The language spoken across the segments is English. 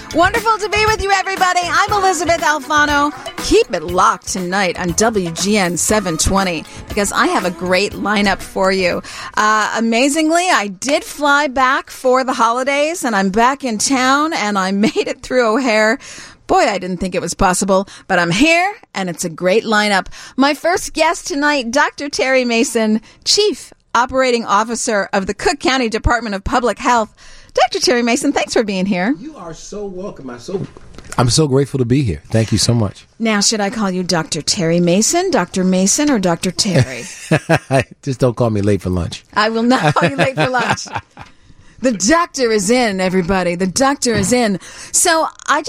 Wonderful to be with you, everybody. I'm Elizabeth Alfano. Keep it locked tonight on WGN 720 because I have a great lineup for you. Amazingly, I did fly back for the holidays, and I'm back in town, and I made it through O'Hare. Boy, I didn't think it was possible, but I'm here, and it's a great lineup. My first guest tonight, Dr. Terry Mason, Chief Operating Officer of the Cook County Department of Public Health. Dr. Terry Mason, thanks for being here. You are so welcome. I'm so grateful to be here. Thank you so much. Now, should I call you Dr. Terry Mason, Dr. Mason, or Dr. Terry? Just don't call me late for lunch. I will not call you late for lunch. The doctor is in, everybody. The doctor is in. So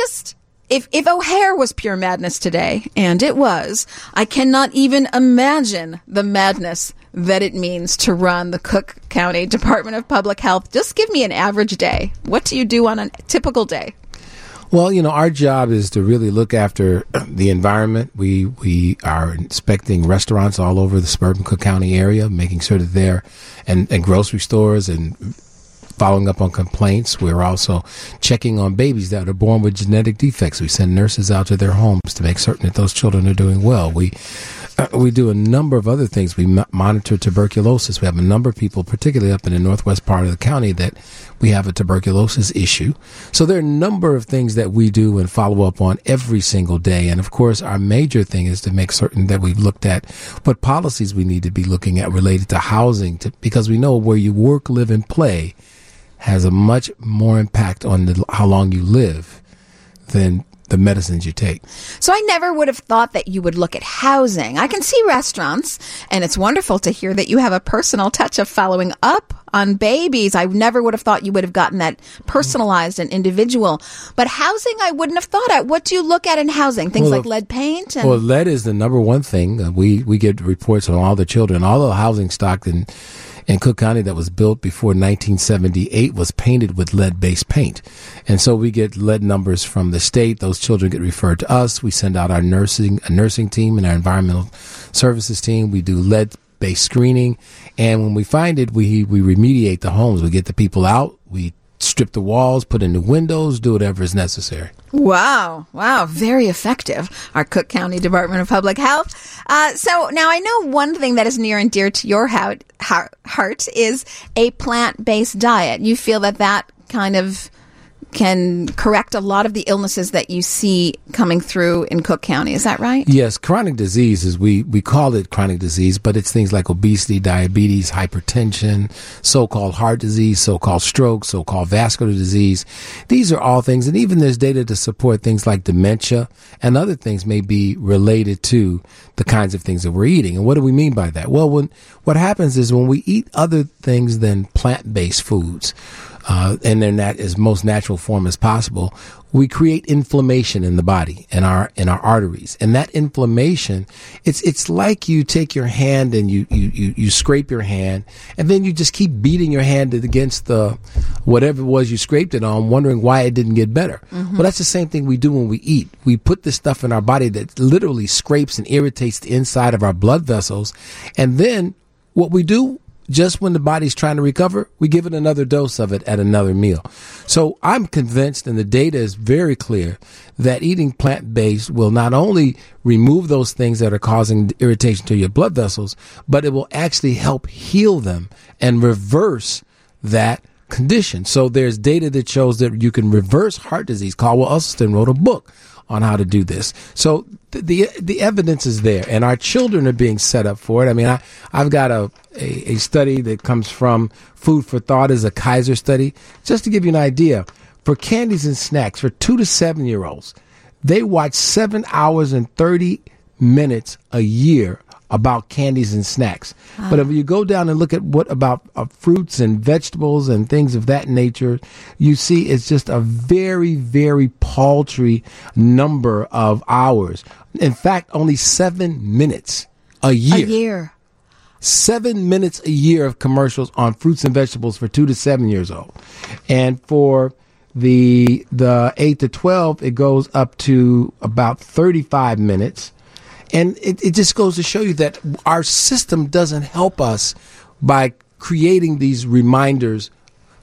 if O'Hare was pure madness today, and it was, I cannot even imagine the madness that it means to run the Cook County Department of Public Health. Just give me an average day. What do you do on a typical day? Well, our job is to really look after the environment. We are inspecting restaurants all over the suburban Cook County area, making sure that they're, and grocery stores and following up on complaints. We're also checking on babies that are born with genetic defects. We send nurses out to their homes to make certain that those children are doing well. We do a number of other things. We monitor tuberculosis. We have a number of people, particularly up in the northwest part of the county, that we have a tuberculosis issue. So there are a number of things that we do and follow up on every single day. And of course, our major thing is to make certain that we've looked at what policies we need to be looking at related to housing, because we know where you work, live, and play has a much more impact on how long you live than the medicines you take. So I never would have thought that you would look at housing. I can see restaurants, and it's wonderful to hear that you have a personal touch of following up on babies. I never would have thought you would have gotten that personalized and individual. But housing, I wouldn't have thought at. What do you look at in housing? Things like lead paint? Well, lead is the number one thing. We get reports on all the children. All the housing stock in Cook County that was built before 1978 was painted with lead-based paint. And so we get lead numbers from the state. Those children get referred to us. We send out a nursing team and our environmental services team. We do lead-based screening. And when we find it, we remediate the homes. We get the people out. We strip the walls, put in the windows, do whatever is necessary. Wow. Very effective. Our Cook County Department of Public Health. So now I know one thing that is near and dear to your heart is a plant-based diet. You feel that kind of can correct a lot of the illnesses that you see coming through in Cook County. Is that right? Yes. Chronic disease is, we call it chronic disease, but it's things like obesity, diabetes, hypertension, so-called heart disease, so-called stroke, so-called vascular disease. These are all things, and even there's data to support things like dementia and other things may be related to the kinds of things that we're eating. And what do we mean by that? Well, what happens is when we eat other things than plant-based foods, and in that as most natural form as possible, we create inflammation in the body, in our arteries. And that inflammation, it's like you take your hand and you scrape your hand, and then you just keep beating your hand against the whatever it was you scraped it on, wondering why it didn't get better. Mm-hmm. Well, that's the same thing we do when we eat. We put this stuff in our body that literally scrapes and irritates the inside of our blood vessels. And then what we do, just when the body's trying to recover, we give it another dose of it at another meal. So I'm convinced, and the data is very clear, that eating plant-based will not only remove those things that are causing irritation to your blood vessels, but it will actually help heal them and reverse that condition. So there's data that shows that you can reverse heart disease. Caldwell Esselstyn wrote a book on how to do this. So the evidence is there, and our children are being set up for it. I mean, I've got a study that comes from Food for Thought, is a Kaiser study. Just to give you an idea, for candies and snacks, for 2 to 7-year-olds, they watch 7 hours and 30 minutes a year about candies and snacks. But if you go down and look at what about fruits and vegetables and things of that nature, you see it's just a very, very paltry number of hours. In fact, only 7 minutes a year. 7 minutes a year of commercials on fruits and vegetables for 2 to 7 years old. And for the 8 to 12, it goes up to about 35 minutes. And it just goes to show you that our system doesn't help us by creating these reminders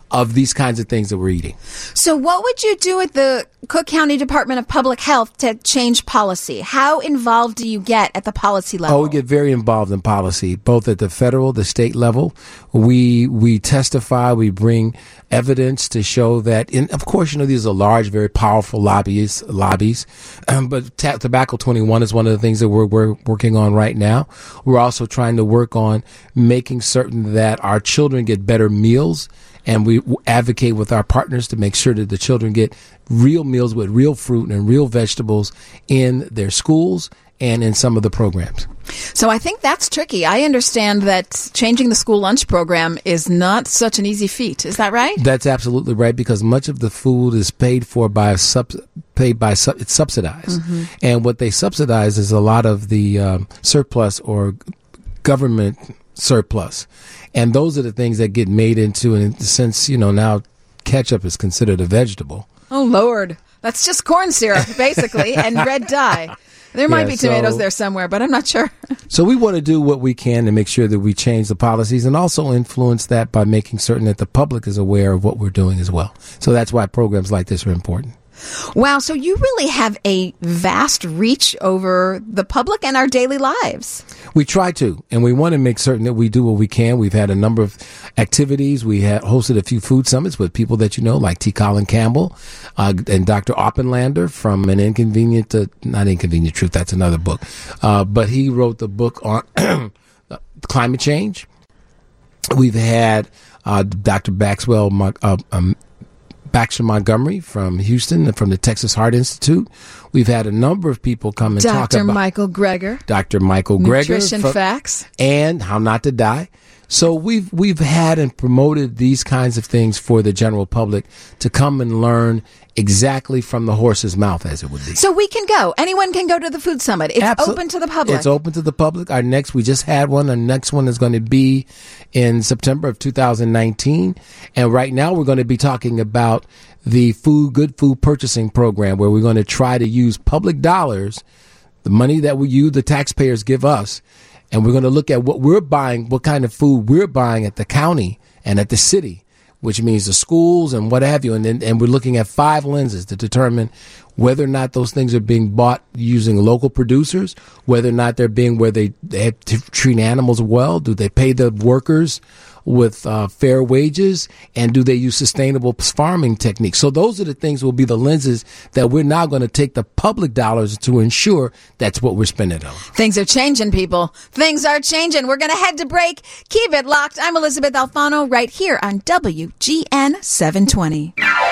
of these kinds of things that we're eating. So what would you do at the Cook County Department of Public Health to change policy? How involved do you get at the policy level? Oh, we get very involved in policy, both at the federal, the state level. We testify, we bring evidence to show that, and of course, these are large, very powerful lobbies. But Tobacco 21 is one of the things that we're working on right now. We're also trying to work on making certain that our children get better meals. And we advocate with our partners to make sure that the children get real meals with real fruit and real vegetables in their schools and in some of the programs. So I think that's tricky. I understand that changing the school lunch program is not such an easy feat. Is that right? That's absolutely right, because much of the food is paid for by it's subsidized. Mm-hmm. And what they subsidize is a lot of the surplus or government surplus. And those are the things that get made into, and since, now ketchup is considered a vegetable. Oh, Lord. That's just corn syrup, basically, and red dye. There might be tomatoes there somewhere, but I'm not sure. So we want to do what we can to make sure that we change the policies and also influence that by making certain that the public is aware of what we're doing as well. So that's why programs like this are important. Wow, so you really have a vast reach over the public and our daily lives. We try to, and we want to make certain that we do what we can. We've had a number of activities. We had hosted a few food summits with people that like T. Colin Campbell and Dr. Oppenlander from Not Inconvenient Truth. That's another book. But he wrote the book on climate change. We've had Dr. Baxter Montgomery from Houston and from the Texas Heart Institute. We've had a number of people come and talk about Dr. Michael Greger. Nutrition Facts. And How Not to Die. So we've had and promoted these kinds of things for the general public to come and learn exactly from the horse's mouth, as it would be. So we can go. Anyone can go to the Food Summit. It's open to the public. It's open to the public. We just had one. Our next one is going to be in September of 2019. And right now we're going to be talking about the Good Food Purchasing Program, where we're going to try to use public dollars, the money that the taxpayers give us, and we're going to look at what we're buying, what kind of food we're buying at the county and at the city, which means the schools and what have you. And we're looking at 5 lenses to determine whether or not those things are being bought using local producers, whether or not they're being where they have to treat animals well. Do they pay the workers with fair wages, and do they use sustainable farming techniques? So those are the things will be the lenses that we're now going to take the public dollars to ensure that's what we're spending on. Things are changing, people. Things are changing. We're going to head to break. Keep it locked. I'm Elizabeth Alfano right here on WGN 720.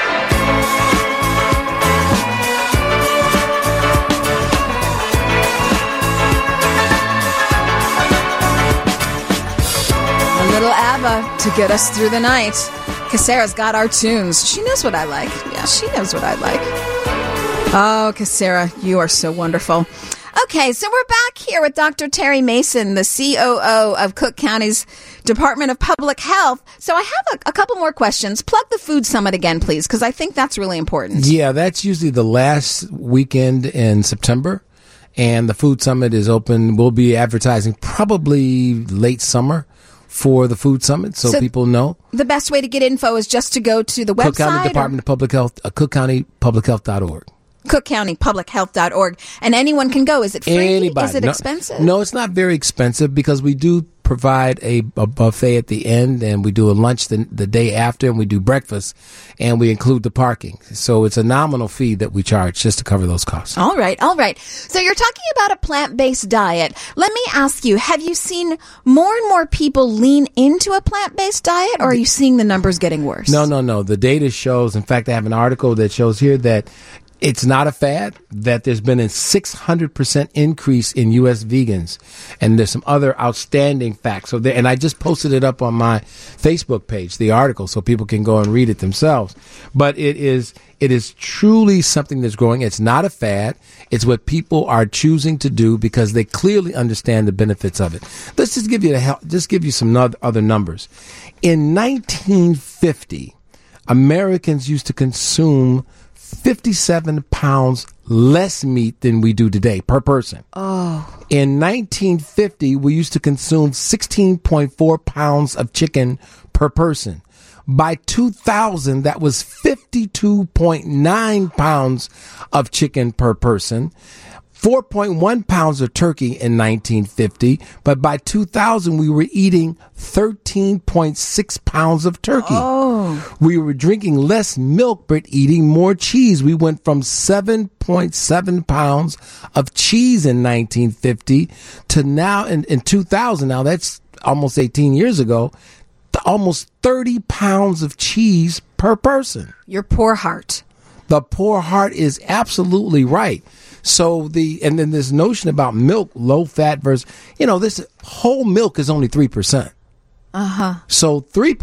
Little ABBA to get us through the night. Casara's got our tunes. She knows what I like. Yeah, she knows what I like. Oh, Casara, you are so wonderful. Okay, so we're back here with Dr. Terry Mason, the COO of Cook County's Department of Public Health. So I have a couple more questions. Plug the Food Summit again, please, because I think that's really important. Yeah, that's usually the last weekend in September. And the Food Summit is open. We'll be advertising probably late summer for the Food Summit, so people know. The best way to get info is just to go to the website? Cook County Department of Public Health, cookcountypublichealth.org. cookcountypublichealth.org. And anyone can go. Is it free? Anybody. Is it expensive? No, it's not very expensive, because we do provide a buffet at the end, and we do a lunch the day after, and we do breakfast, and we include the parking. So it's a nominal fee that we charge just to cover those costs. All right. So you're talking about a plant-based diet. Let me ask you, have you seen more and more people lean into a plant-based diet, or are you seeing the numbers getting worse? No. The data shows, in fact, I have an article that shows here that it's not a fad, that there's been a 600% increase in U.S. vegans. And there's some other outstanding facts. And I just posted it up on my Facebook page, the article, so people can go and read it themselves. But it is truly something that's growing. It's not a fad. It's what people are choosing to do because they clearly understand the benefits of it. Let's just give you some other numbers. In 1950, Americans used to consume 57 pounds less meat than we do today per person. Oh. In 1950, we used to consume 16.4 pounds of chicken per person. By 2000, that was 52.9 pounds of chicken per person. 4.1 pounds of turkey in 1950, but by 2000 we were eating 13.6 pounds of turkey. Oh. We were drinking less milk but eating more cheese. We went from 7.7 pounds of cheese in 1950 to now in 2000. Now that's almost 18 years ago. To almost 30 pounds of cheese per person. Your poor heart. The poor heart is absolutely right. So and then this notion about milk, low fat versus, this whole milk is only 3%. So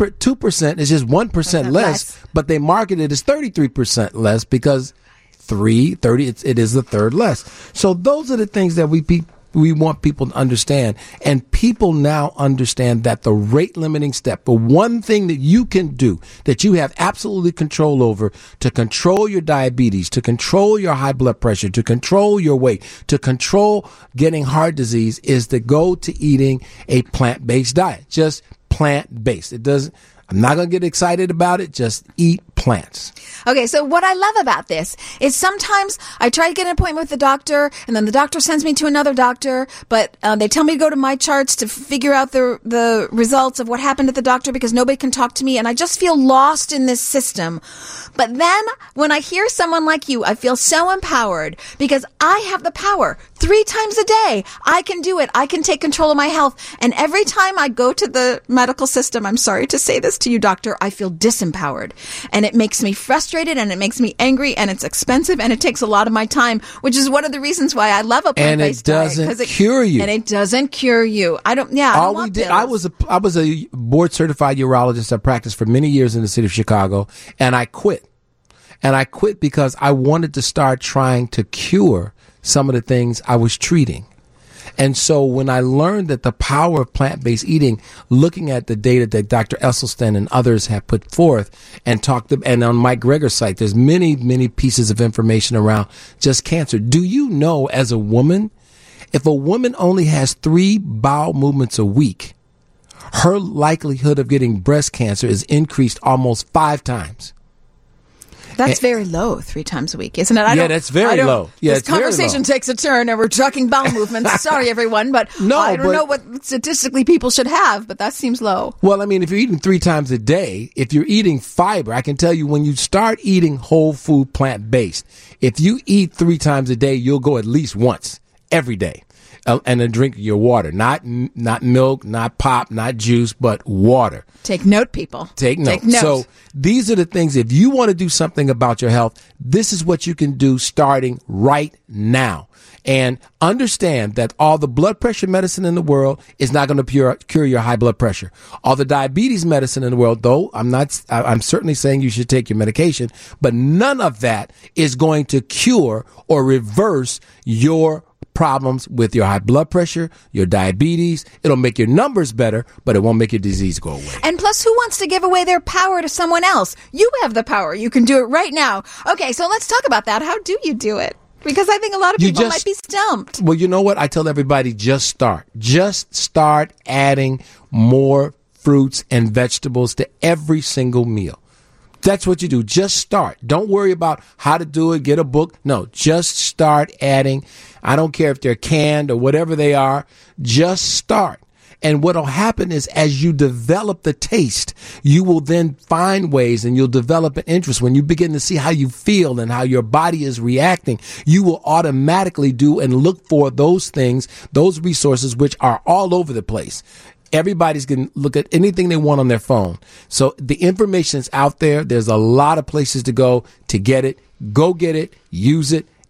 2% is just 1% less, but they market it as 33% less because 30, it is the third less. So those are the things that we want people to understand. And people now understand that the rate limiting step, the one thing that you can do that you have absolutely control over to control your diabetes, to control your high blood pressure, to control your weight, to control getting heart disease is to go to eating a plant-based diet. Just plant-based. I'm not going to get excited about it. Just eat plants. Okay, so what I love about this is sometimes I try to get an appointment with the doctor, and then the doctor sends me to another doctor, but they tell me to go to my charts to figure out the results of what happened at the doctor because nobody can talk to me, and I just feel lost in this system. But then when I hear someone like you, I feel so empowered because I have the power. 3 times a day, I can do it. I can take control of my health. And every time I go to the medical system, I'm sorry to say this to you, doctor, I feel disempowered. And it makes me frustrated and it makes me angry and it's expensive and it takes a lot of my time, which is one of the reasons why I love a plant-based diet. And it doesn't cure you. And it doesn't cure you. I don't want pills. I was a board certified urologist. I practiced for many years in the city of Chicago and I quit. And I quit because I wanted to start trying to cure some of the things I was treating. And so when I learned that the power of plant-based eating, looking at the data that Dr. Esselstyn and others have put forth and and on Mike Greger's site, there's many, many pieces of information around just cancer. Do you know as a woman, if a woman only has 3 bowel movements a week, her likelihood of getting breast cancer is increased almost 5 times. That's very low, 3 times a week, isn't it? That's very low. Yeah, this conversation takes a turn and we're talking bowel movements. Sorry, everyone, but I don't know what statistically people should have, but that seems low. Well, I mean, if you're eating 3 times a day, if you're eating fiber, I can tell you when you start eating whole food plant-based, if you eat 3 times a day, you'll go at least once every day. And then drink your water, not milk, not pop, not juice, but water. Take note, people. Take note. So these are the things, if you want to do something about your health, this is what you can do starting right now. And understand that all the blood pressure medicine in the world is not going to cure your high blood pressure. All the diabetes medicine in the world, though I'm certainly saying you should take your medication, but none of that is going to cure or reverse your problems with your high blood pressure, your diabetes. It'll make your numbers better, but it won't make your disease go away. And plus, who wants to give away their power to someone else? You have the power. You can do it right now. Okay, so let's talk about that. How do you do it? Because I think a lot of people might be stumped. Well, you know what? I tell everybody, just start. Just start adding more fruits and vegetables to every single meal. That's what you do. Just start. Don't worry about how to do it. Get a book. No, just start adding. I don't care if they're canned or whatever they are. Just start. And what will happen is as you develop the taste, you will then find ways and you'll develop an interest. When you begin to see how you feel and how your body is reacting, you will automatically do and look for those things, those resources, which are all over the place. Everybody's going to look at anything they want on their phone. So the information is out there. There's a lot of places to go to get it. Go get it, use it,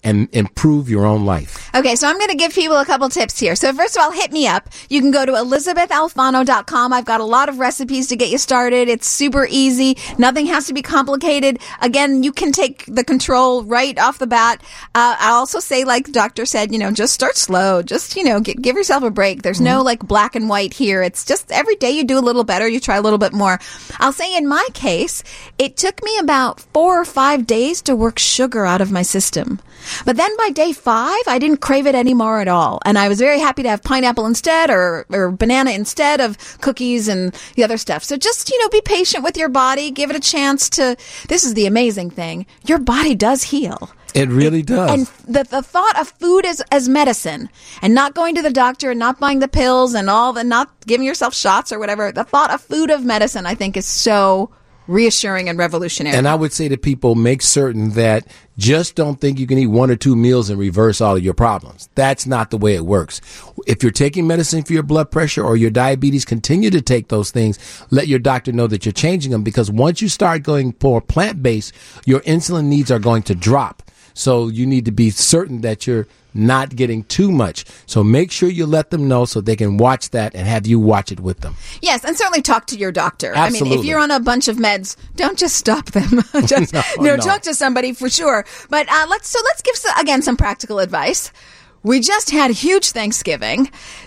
and improve your own life. Okay, so I'm going to give people a couple tips here. So first of all, hit me up. You can go to ElizabethAlfano.com. I've got a lot of recipes to get you started. It's super easy. Nothing has to be complicated. Again, you can take the control right off the bat. I also say, like the doctor said, just start slow. Just, give yourself a break. There's no like black and white here. It's just every day you do a little better. You try a little bit more. I'll say in my case, it took me about 4 or 5 days to work sugar out of my system. But then by day 5, I didn't crave it anymore at all. And I was very happy to have pineapple instead or banana instead of cookies and the other stuff. So just, be patient with your body. Give it a chance to, this is the amazing thing. Your body does heal. It really does. And the thought of food as medicine and not going to the doctor and not buying the pills and all the, not giving yourself shots or whatever, the thought of food of medicine, I think, is so reassuring and revolutionary. And I would say to people, make certain that just don't think you can eat 1 or 2 meals and reverse all of your problems. That's not the way it works. If you're taking medicine for your blood pressure or your diabetes, continue to take those things. Let your doctor know that you're changing them, because once you start going for plant-based, your insulin needs are going to drop. So you need to be certain that you're not getting too much. So make sure you let them know so they can watch that and have you watch it with them. Yes, and certainly talk to your doctor. Absolutely. I mean, if you're on a bunch of meds, don't just stop them. No, talk to somebody for sure. But let's give again some practical advice. We just had a huge Thanksgiving,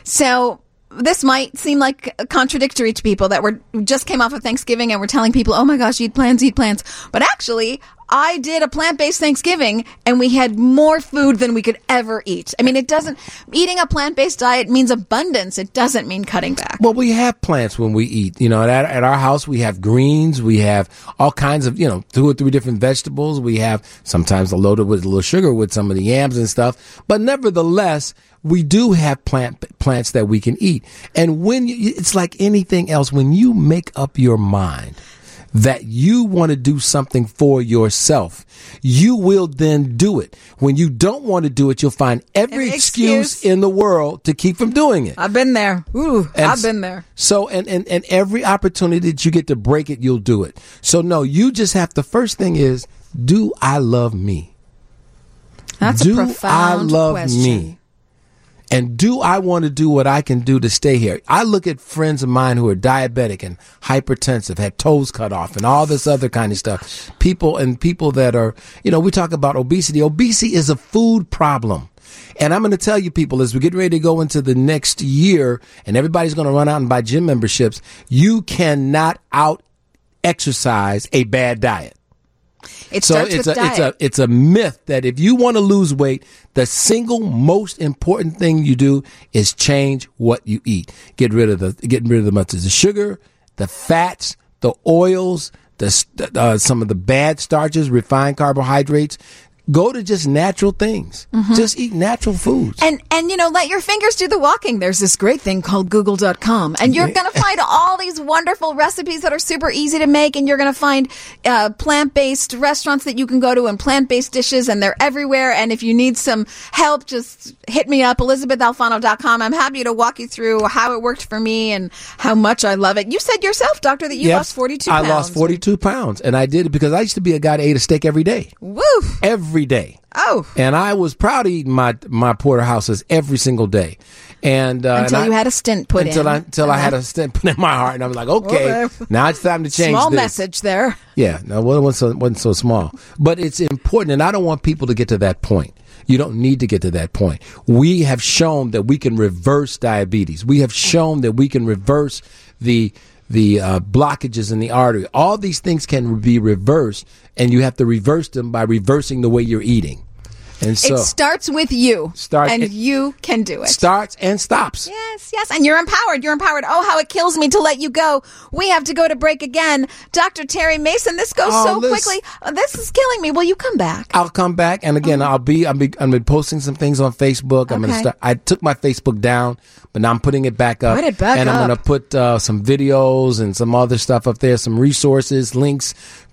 so this might seem like contradictory to people that just came off of Thanksgiving and we're telling people, oh my gosh, eat plants. But actually, I did a plant-based Thanksgiving and we had more food than we could ever eat. I mean, eating a plant-based diet means abundance. It doesn't mean cutting back. Well, we have plants when we eat. At our house, we have greens. We have all kinds of, 2 or 3 different vegetables. We have sometimes loaded with a little sugar with some of the yams and stuff. But nevertheless, we do have plants that we can eat. And it's like anything else. When you make up your mind that you want to do something for yourself, you will then do it. When you don't want to do it, you'll find every excuse in the world to keep from doing it. I've been there. I've been there. So, and every opportunity that you get to break it, you'll do it. So no, you just have, the first thing is, do I love me? That's a profound do I love question. Me? And do I want to do what I can do to stay here? I look at friends of mine who are diabetic and hypertensive, had toes cut off and all this other kind of stuff. People that are, we talk about obesity. Obesity is a food problem. And I'm going to tell you people, as we get ready to go into the next year and everybody's going to run out and buy gym memberships, you cannot out exercise a bad diet. It's a myth that if you want to lose weight, the single most important thing you do is change what you eat. Getting rid of the sugar, the fats, the oils, some of the bad starches, refined carbohydrates. Go to just natural things. Mm-hmm. Just eat natural foods. And let your fingers do the walking. There's this great thing called Google.com. And you're going to find all these wonderful recipes that are super easy to make. And you're going to find plant-based restaurants that you can go to and plant-based dishes. And they're everywhere. And if you need some help, just hit me up, ElizabethAlfano.com. I'm happy to walk you through how it worked for me and how much I love it. You said yourself, doctor, that you lost 42 pounds. I lost 42 pounds. And I did it because I used to be a guy that ate a steak every day. Woo! Every day. Oh. And I was proud to eat my porterhouses every single day. And until you had a stent put in. Until I had a stent put in my heart. And I was like, okay, now it's time to change small this. Message there. Yeah. No, it wasn't so small. But it's important. And I don't want people to get to that point. You don't need to get to that point. We have shown that we can reverse diabetes. We have shown that we can reverse the blockages in the artery. All these things can be reversed, and you have to reverse them by reversing the way you're eating. And so it starts with you, and you can do it. Starts and stops. Yes, and you're empowered. Oh, how it kills me to let you go. We have to go to break again. Dr. Terry Mason, this goes quickly. This is killing me. Will you come back? I'll come back, and again, I'm posting some things on Facebook. Okay. I took my Facebook down, but now I'm putting it back up. Put it back and up. I'm going to put some videos and some other stuff up there, some resources, links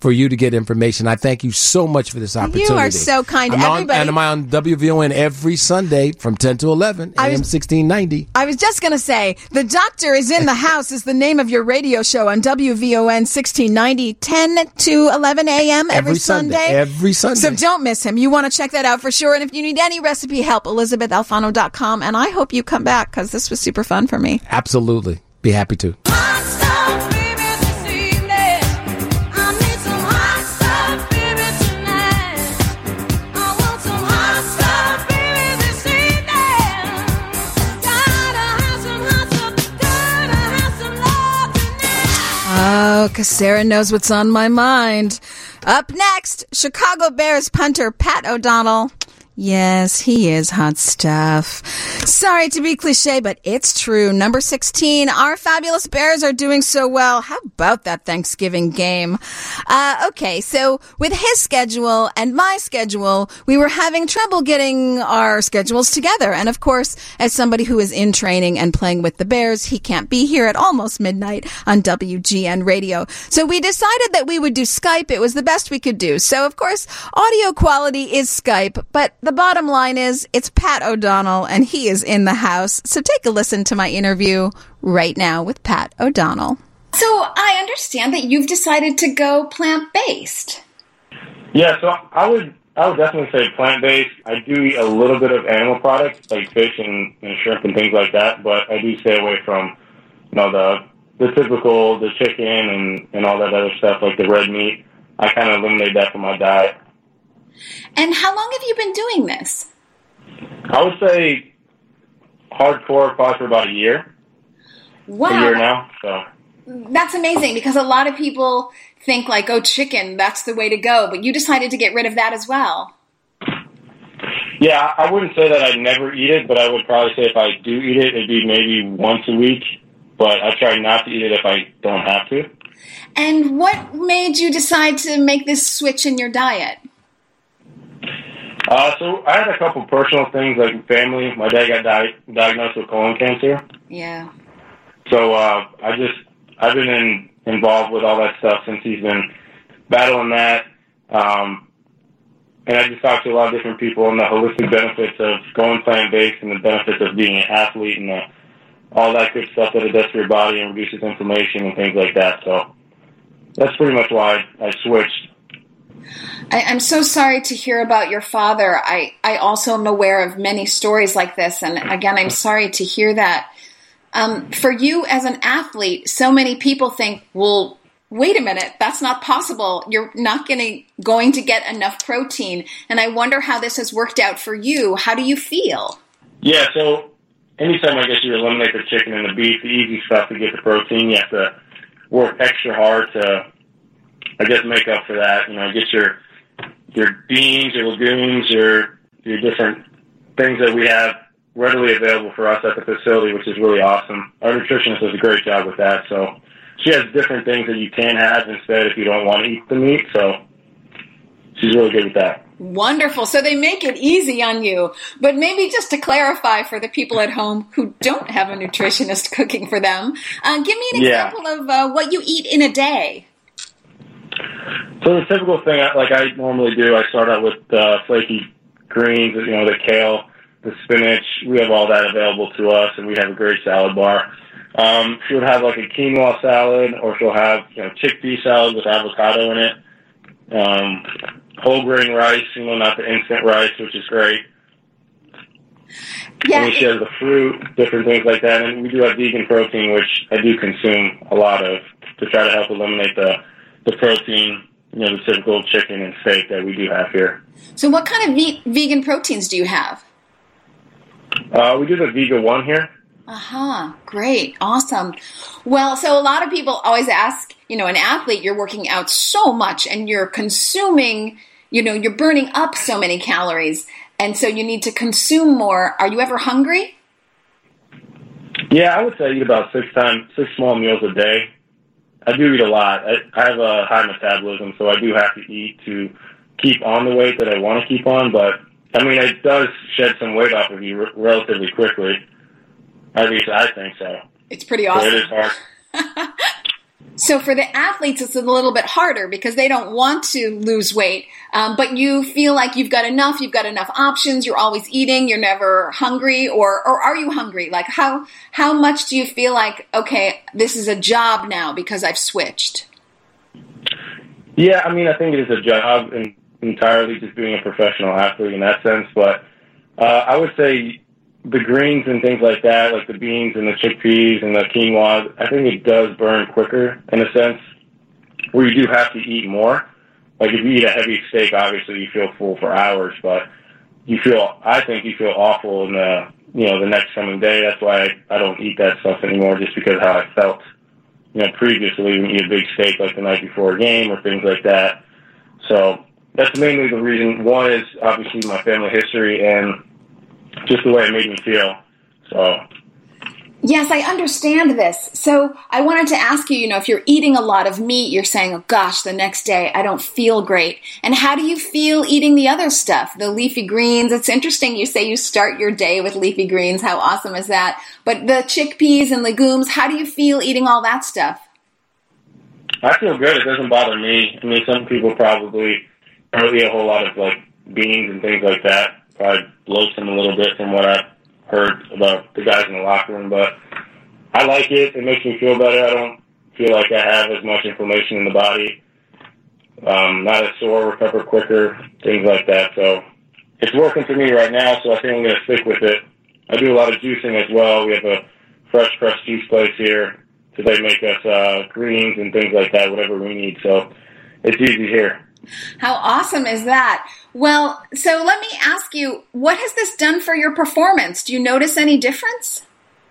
for you to get information. I thank you so much for this opportunity. You are so kind. I'm on WVON every Sunday from 10 to 11, AM 1690. I was just going to say, The Doctor is in the House is the name of your radio show on WVON 1690, 10 to 11 a.m. every Sunday. Every Sunday. So don't miss him. You want to check that out for sure. And if you need any recipe help, ElizabethAlfano.com. And I hope you come back because this was super fun for me. Absolutely. Be happy to. Oh, because Sarah knows what's on my mind. Up next, Chicago Bears punter Pat O'Donnell. Yes, he is hot stuff. Sorry to be cliche, but it's true. Number 16, our fabulous Bears are doing so well. How about that Thanksgiving game? Okay, so with his schedule and my schedule, we were having trouble getting our schedules together. And of course, as somebody who is in training and playing with the Bears, he can't be here at almost midnight on WGN radio. So we decided that we would do Skype. It was the best we could do. So of course, audio quality is Skype, but the bottom line is it's Pat O'Donnell and he is in the house. So take a listen to my interview right now with Pat O'Donnell. So I understand that you've decided to go plant-based. Yeah, so I would definitely say plant-based. I do eat a little bit of animal products like fish and shrimp and things like that, but I do stay away from the typical, the chicken and all that other stuff like the red meat. I kind of eliminate that from my diet. And how long have you been doing this? I would say hardcore probably for about a year. Wow. A year now, so. That's amazing because a lot of people think like, oh, chicken, that's the way to go. But you decided to get rid of that as well. Yeah, I wouldn't say that I never eat it, but I would probably say if I do eat it, it'd be maybe once a week. But I try not to eat it if I don't have to. And what made you decide to make this switch in your diet? So I had a couple personal things, like family. My dad got diagnosed with colon cancer. Yeah. So I've been involved with all that stuff since he's been battling that. And I just talked to a lot of different people on the holistic benefits of going plant-based and the benefits of being an athlete and all that good stuff that it does for your body and reduces inflammation and things like that. So that's pretty much why I switched. I'm so sorry to hear about your father. I also am aware of many stories like this. And again, I'm sorry to hear that. For you as an athlete, so many people think, well, wait a minute, that's not possible. You're not going to get enough protein. And I wonder how this has worked out for you. How do you feel? Yeah, so anytime I guess you eliminate the chicken and the beef, the easy stuff to get the protein, you have to work extra hard to, I guess, make up for that. Get your beans, your legumes, your different things that we have readily available for us at the facility, which is really awesome. Our nutritionist does a great job with that. So she has different things that you can have instead if you don't want to eat the meat. So she's really good with that. Wonderful. So they make it easy on you. But maybe just to clarify for the people at home who don't have a nutritionist cooking for them, give me an example of what you eat in a day. So the typical thing, like I normally do, I start out with flaky greens, the kale, the spinach. We have all that available to us, and we have a great salad bar. She'll have like a quinoa salad, or she'll have chickpea salad with avocado in it. Whole grain rice, not the instant rice, which is great. Yeah. And then she has the fruit, different things like that. And we do have vegan protein, which I do consume a lot of to try to help eliminate the protein, the typical chicken and steak that we do have here. So what kind of vegan proteins do you have? We do the Vega 1 here. Great. Awesome. Well, so a lot of people always ask, an athlete, you're working out so much and you're consuming, you're burning up so many calories. And so you need to consume more. Are you ever hungry? Yeah, I would say I eat about 6 small meals a day. I do eat a lot. I have a high metabolism, so I do have to eat to keep on the weight that I want to keep on. But, it does shed some weight off of you relatively quickly. At least I think so. It's pretty awesome. So it is hard. So for the athletes, it's a little bit harder because they don't want to lose weight, but you feel like you've got enough options, you're always eating, you're never hungry, or are you hungry? Like how much do you feel like, okay, this is a job now because I've switched? Yeah, I mean, I think it is a job and entirely just being a professional athlete in that sense, but I would say the greens and things like that, like the beans and the chickpeas and the quinoa, I think it does burn quicker in a sense where you do have to eat more. Like if you eat a heavy steak, obviously you feel full for hours, but I think you feel awful in the next coming day. That's why I don't eat that stuff anymore, just because how I felt, previously when you eat a big steak like the night before a game or things like that. So that's mainly the reason. One is obviously my family history and just the way it made me feel. So, yes, I understand this. So I wanted to ask you, if you're eating a lot of meat, you're saying, oh gosh, the next day I don't feel great. And how do you feel eating the other stuff, the leafy greens? It's interesting you say you start your day with leafy greens. How awesome is that? But the chickpeas and legumes, how do you feel eating all that stuff? I feel good. It doesn't bother me. I mean, some people probably don't eat a whole lot of like beans and things like that. Probably bloats them a little bit from what I've heard about the guys in the locker room, but I like it. It makes me feel better. I don't feel like I have as much inflammation in the body. Not as sore, recover quicker, things like that. So it's working for me right now, so I think I'm going to stick with it. I do a lot of juicing as well. We have a fresh pressed juice place here, so they make us greens and things like that, whatever we need. So it's easy here. How awesome is that? Well, so let me ask you, what has this done for your performance? Do you notice any difference?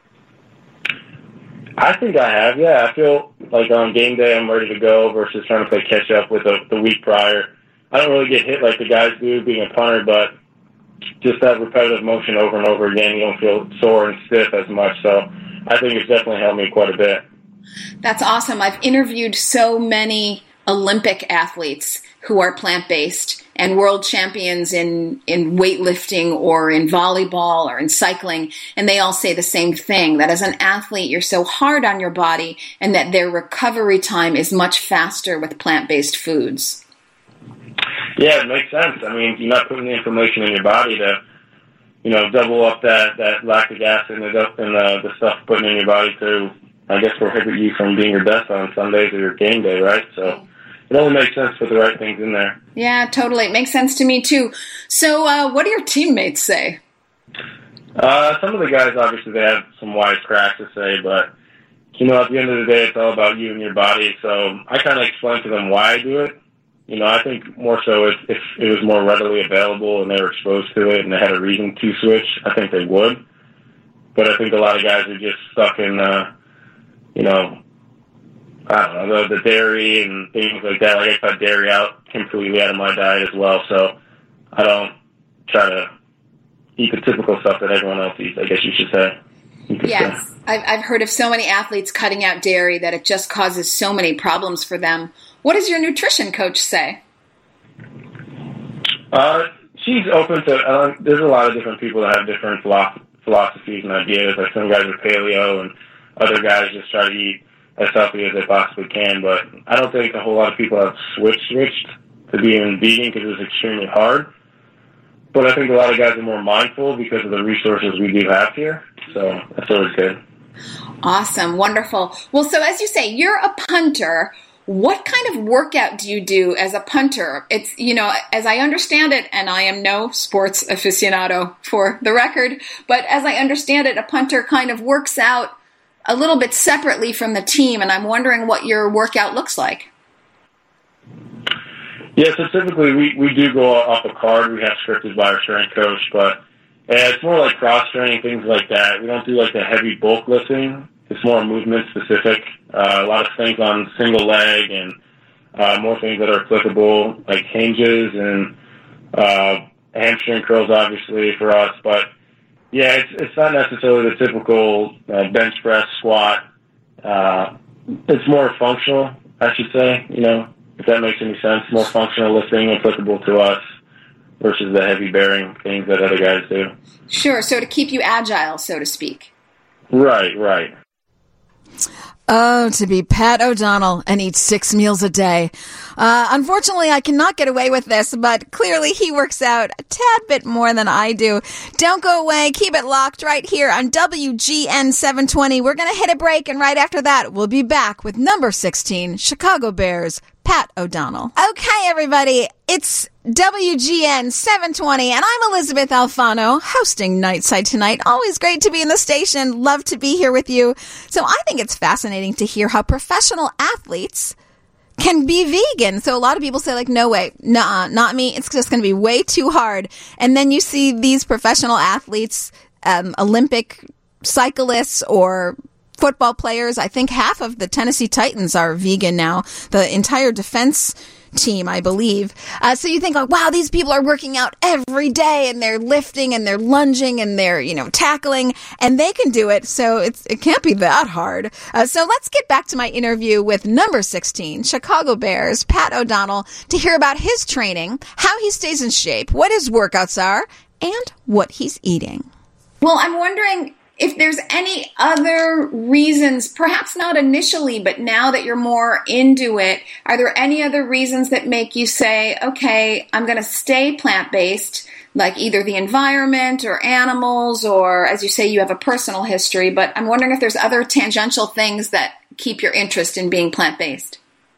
I think I have, yeah. I feel like on game day I'm ready to go versus trying to play catch up with the week prior. I don't really get hit like the guys do being a punter, but just that repetitive motion over and over again, you don't feel sore and stiff as much. So I think it's definitely helped me quite a bit. That's awesome. I've interviewed so many Olympic athletes who are plant-based and world champions in weightlifting or in volleyball or in cycling, and they all say the same thing, that as an athlete you're so hard on your body and that their recovery time is much faster with plant-based foods. Yeah, it makes sense. I mean, you're not putting the information in your body to, double up that lactic acid and the stuff putting in your body to, I guess, prohibit you from being your best on Sundays or your game day, right? So it only makes sense to put the right things in there. Yeah, totally. It makes sense to me, too. So what do your teammates say? Some of the guys, obviously, they have some wise cracks to say, but, at the end of the day, it's all about you and your body. So I kind of explain to them why I do it. I think more so if it was more readily available and they were exposed to it and they had a reason to switch, I think they would. But I think a lot of guys are just stuck in, I don't know, the dairy and things like that. Like I cut dairy out completely out of my diet as well, so I don't try to eat the typical stuff that everyone else eats, I guess you should say. Yes, I've heard of so many athletes cutting out dairy that it just causes so many problems for them. What does your nutrition coach say? She's open to, there's a lot of different people that have different philosophies and ideas. Like some guys are paleo and other guys just try to eat as healthy as they possibly can. But I don't think a whole lot of people have switched to being vegan because it was extremely hard. But I think a lot of guys are more mindful because of the resources we do have here. So that's always good. Awesome. Wonderful. Well, so as you say, you're a punter. What kind of workout do you do as a punter? It's, as I understand it, and I am no sports aficionado for the record, but as I understand it, a punter kind of works out a little bit separately from the team, and I'm wondering what your workout looks like. Yeah, so typically we do go off a card. We have scripted by our strength coach, but it's more like cross-training, things like that. We don't do like the heavy bulk lifting. It's more movement specific. A lot of things on single leg and more things that are applicable, like hinges and hamstring curls, obviously, for us. But yeah, it's not necessarily the typical bench press, squat. It's more functional, I should say, if that makes any sense. More functional lifting applicable to us versus the heavy bearing things that other guys do. Sure, so to keep you agile, so to speak. Right. Oh, to be Pat O'Donnell and eat 6 meals a day. Unfortunately, I cannot get away with this, but clearly he works out a tad bit more than I do. Don't go away. Keep it locked right here on WGN 720. We're going to hit a break, and right after that, we'll be back with number 16, Chicago Bears, Pat O'Donnell. Okay, everybody, it's WGN 720, and I'm Elizabeth Alfano, hosting Nightside tonight. Always great to be in the station. Love to be here with you. So I think it's fascinating to hear how professional athletes can be vegan. So a lot of people say, like, no way, nuh-uh, not me. It's just going to be way too hard. And then you see these professional athletes, Olympic cyclists or football players. I think half of the Tennessee Titans are vegan now. The entire defense team, I believe. So you think, like, wow, these people are working out every day and they're lifting and they're lunging and they're, tackling, and they can do it. So it can't be that hard. So let's get back to my interview with number 16, Chicago Bears, Pat O'Donnell, to hear about his training, how he stays in shape, what his workouts are, and what he's eating. Well, I'm wondering if there's any other reasons, perhaps not initially, but now that you're more into it, are there any other reasons that make you say, okay, I'm going to stay plant-based, like either the environment or animals, or as you say, you have a personal history, but I'm wondering if there's other tangential things that keep your interest in being plant-based.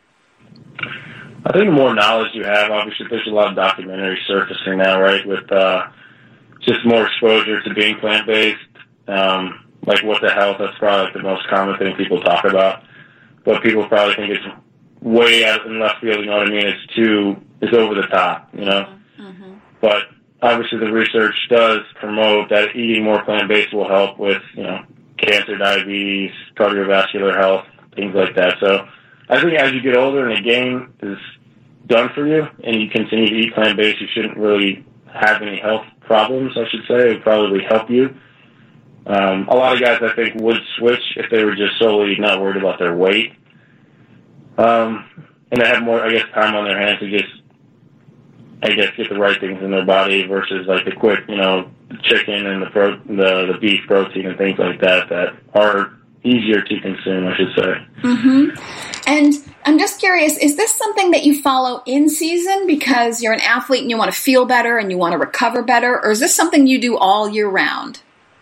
I think the more knowledge you have, obviously there's a lot of documentary surfacing now, right, with just more exposure to being plant-based. Like what the health, that's probably like the most common thing people talk about. But people probably think it's way out in left field, you know what I mean? It's over the top, Mm-hmm. But obviously the research does promote that eating more plant-based will help with, cancer, diabetes, cardiovascular health, things like that. So I think as you get older and the game is done for you and you continue to eat plant-based, you shouldn't really have any health problems, I should say. It would probably help you. A lot of guys, I think, would switch if they were just solely not worried about their weight. And they have more, time on their hands to just, get the right things in their body versus, like, the quick, chicken and the beef protein and things like that are easier to consume, I should say. Mm-hmm. And I'm just curious, is this something that you follow in season because you're an athlete and you want to feel better and you want to recover better, or is this something you do all year round?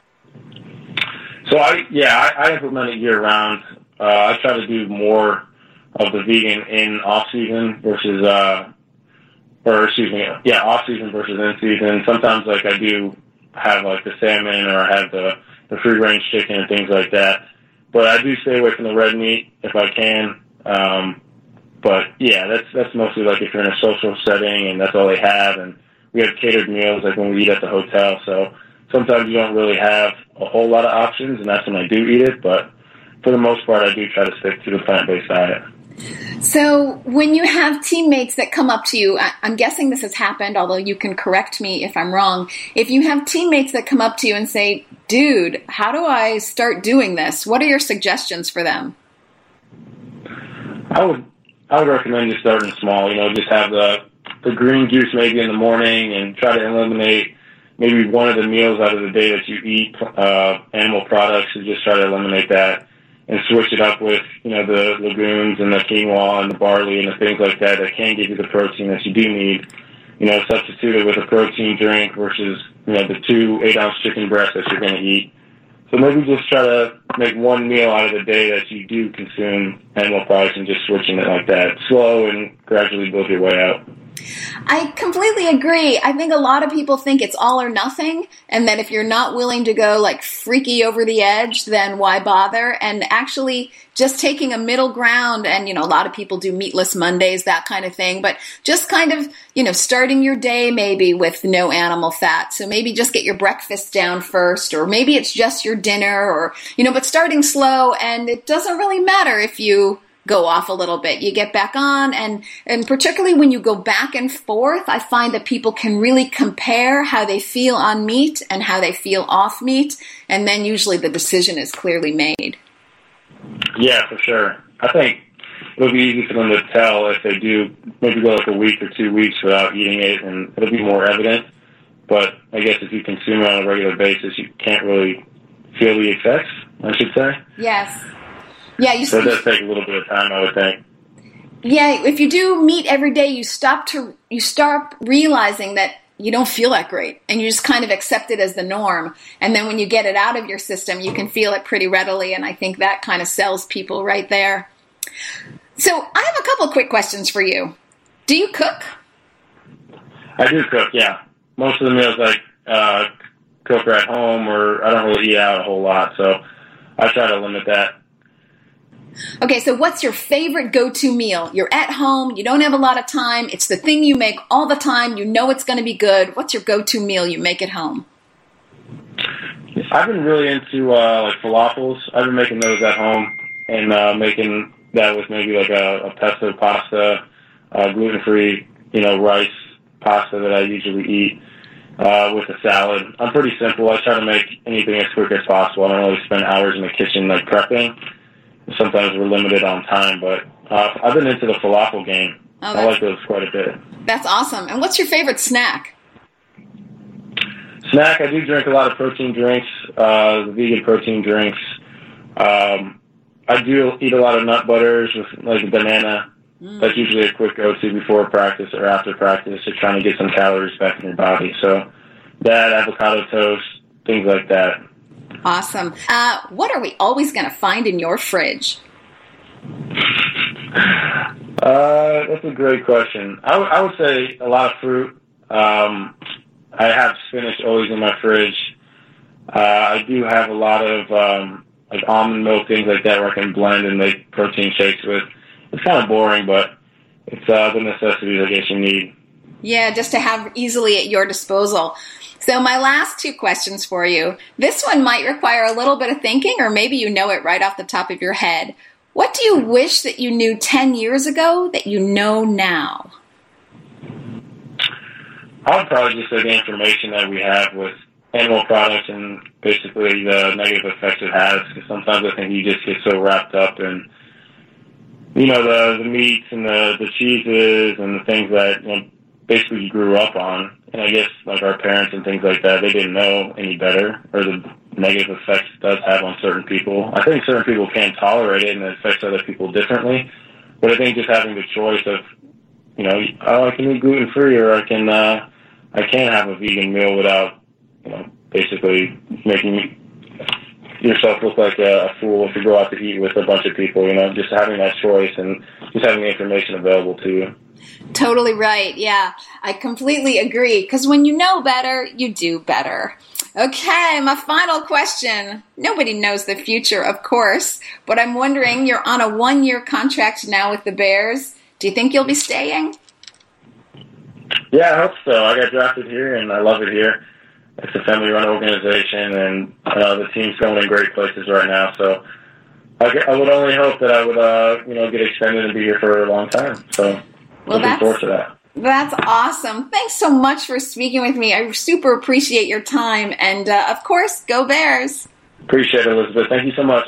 So I implement it year round. I try to do more of the vegan in off season versus off season versus in season. Sometimes I do have the salmon or I have the free range chicken and things like that. But I do stay away from the red meat if I can. But that's mostly if you're in a social setting and that's all they have, and we have catered meals when we eat at the hotel. So sometimes you don't really have a whole lot of options, and that's when I do eat it. But for the most part, I do try to stick to the plant-based diet. So when you have teammates that come up to you, I'm guessing this has happened, although you can correct me if I'm wrong. If you have teammates that come up to you and say, dude, how do I start doing this? What are your suggestions for them? I would recommend just starting small. Just have the green juice maybe in the morning and try to eliminate maybe one of the meals out of the day that you eat, animal products, and just try to eliminate that and switch it up with, the legumes and the quinoa and the barley and the things like that can give you the protein that you do need. Substitute it with a protein drink versus, the 2 8-ounce chicken breasts that you're going to eat. So maybe just try to make one meal out of the day that you do consume animal products and just switching it like that. Slow and gradually build your way out. I completely agree. I think a lot of people think it's all or nothing, and that if you're not willing to go freaky over the edge, then why bother? And actually just taking a middle ground, and a lot of people do meatless Mondays, that kind of thing, but just kind of, starting your day maybe with no animal fat. So maybe just get your breakfast down first, or maybe it's just your dinner, or, but starting slow, and it doesn't really matter if you go off a little bit. You get back on, and particularly when you go back and forth, I find that people can really compare how they feel on meat and how they feel off meat, and then usually the decision is clearly made. Yeah, for sure. I think it'll be easy for them to tell if they do maybe go a week or 2 weeks without eating it, and it'll be more evident. But I guess if you consume it on a regular basis, you can't really feel the effects, I should say. Yes. Yeah, so it does take a little bit of time, I would think. Yeah, if you do meat every day, you start realizing that you don't feel that great, and you just kind of accept it as the norm. And then when you get it out of your system, you can feel it pretty readily, and I think that kind of sells people right there. So I have a couple of quick questions for you. Do you cook? I do cook, yeah. Most of the meals I cook are at home, or I don't really eat out a whole lot, so I try to limit that. Okay, so what's your favorite go-to meal? You're at home, you don't have a lot of time, it's the thing you make all the time, you know it's going to be good. What's your go-to meal you make at home? I've been really into like falafels. I've been making those at home, and making that with maybe like a pesto pasta, gluten-free, rice pasta that I usually eat with a salad. I'm pretty simple. I try to make anything as quick as possible. I don't really spend hours in the kitchen like prepping. Sometimes we're limited on time, but I've been into the falafel game. I like those quite a bit. That's awesome. And what's your favorite snack? Snack, I do drink a lot of protein drinks, the vegan protein drinks. I do eat a lot of nut butters with like a banana. That's usually a quick go-to before practice or after practice, or trying to get some calories back in your body. So that, avocado toast, things like that. Awesome. What are we always going to find in your fridge? That's a great question. I would say a lot of fruit. I have spinach always in my fridge. I do have a lot of like almond milk, things like that, where I can blend and make protein shakes with. It's kind of boring, but it's the necessities I guess you need. Yeah, just to have easily at your disposal. So my last two questions for you. This one might require a little bit of thinking, or maybe you know it right off the top of your head. What do you wish that you knew 10 years ago that you know now? I would probably just say the information that we have with animal products and basically the negative effects it has, because sometimes I think you just get so wrapped up in, the meats and the cheeses and the things that, basically you grew up on. And I guess like our parents and things like that, they didn't know any better, or the negative effects it does have on certain people. I think certain people can't tolerate it and it affects other people differently. But I think just having the choice of, I can eat gluten-free, or I can have a vegan meal without, basically making yourself look like a fool if you go out to eat with a bunch of people, just having that choice and just having the information available to you. Totally right. Yeah, I completely agree. Because when you know better, you do better. Okay, my final question. Nobody knows the future, of course, but I'm wondering, you're on a 1-year contract now with the Bears. Do you think you'll be staying? Yeah, I hope so. I got drafted here, and I love it here. It's a family-run organization, and the team's going in great places right now. So I would only hope that I would, get extended and be here for a long time. So looking forward to that. That's awesome. Thanks so much for speaking with me. I super appreciate your time. And, of course, go Bears. Appreciate it, Elizabeth. Thank you so much.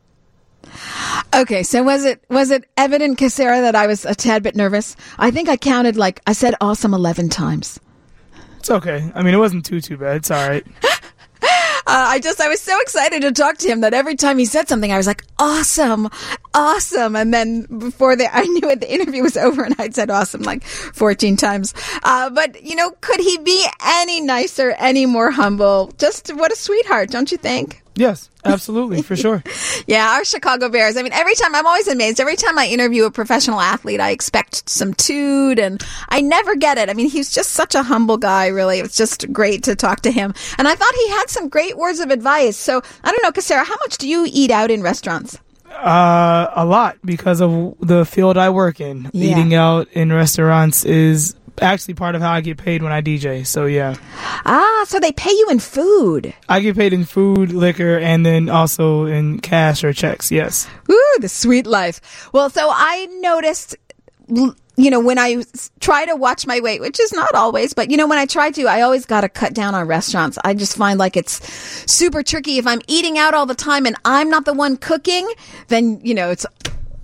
Okay, so was it evident, Cassera, that I was a tad bit nervous? I think I counted, I said awesome 11 times. It's okay. I mean, it wasn't too bad. It's all right. I was so excited to talk to him that every time he said something, I was like, awesome. And then before I knew it, the interview was over and I'd said awesome 14 times. But, could he be any nicer, any more humble? Just what a sweetheart, don't you think? Yes, absolutely, for sure. Yeah, our Chicago Bears. I mean, every time, I'm always amazed. Every time I interview a professional athlete, I expect some toot, and I never get it. I mean, he's just such a humble guy, really. It's just great to talk to him. And I thought he had some great words of advice. So, I don't know, Cassera, how much do you eat out in restaurants? A lot, because of the field I work in. Yeah. Eating out in restaurants is actually part of how I get paid when I DJ. So, yeah. So they pay you in food. I get paid in food, liquor, and then also in cash or checks, yes. Ooh, the sweet life. Well, so I noticed, when I try to watch my weight, which is not always, but, when I try to, I always got to cut down on restaurants. I just find it's super tricky. If I'm eating out all the time and I'm not the one cooking, then, it's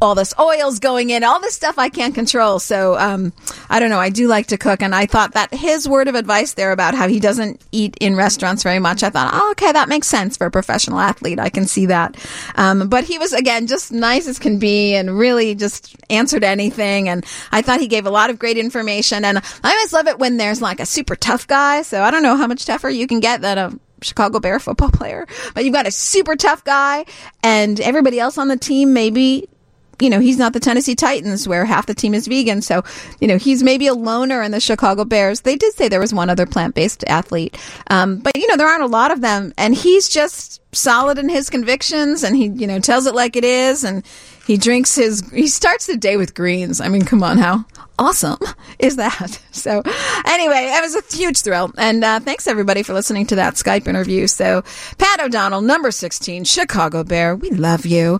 all this oil's going in, all this stuff I can't control. So, I don't know. I do like to cook. And I thought that his word of advice there about how he doesn't eat in restaurants very much, I thought, oh, okay, that makes sense for a professional athlete. I can see that. But he was, again, just nice as can be and really just answered anything. And I thought he gave a lot of great information. And I always love it when there's like a super tough guy. So I don't know how much tougher you can get than a Chicago Bear football player, but you've got a super tough guy and everybody else on the team, maybe, he's not the Tennessee Titans where half the team is vegan. So, he's maybe a loner in the Chicago Bears. They did say there was one other plant-based athlete. But, there aren't a lot of them. And he's just solid in his convictions and he, tells it like it is. And he starts the day with greens. I mean, come on, how awesome is that? So anyway, it was a huge thrill. And thanks everybody for listening to that Skype interview. So Pat O'Donnell, number 16, Chicago Bear, we love you.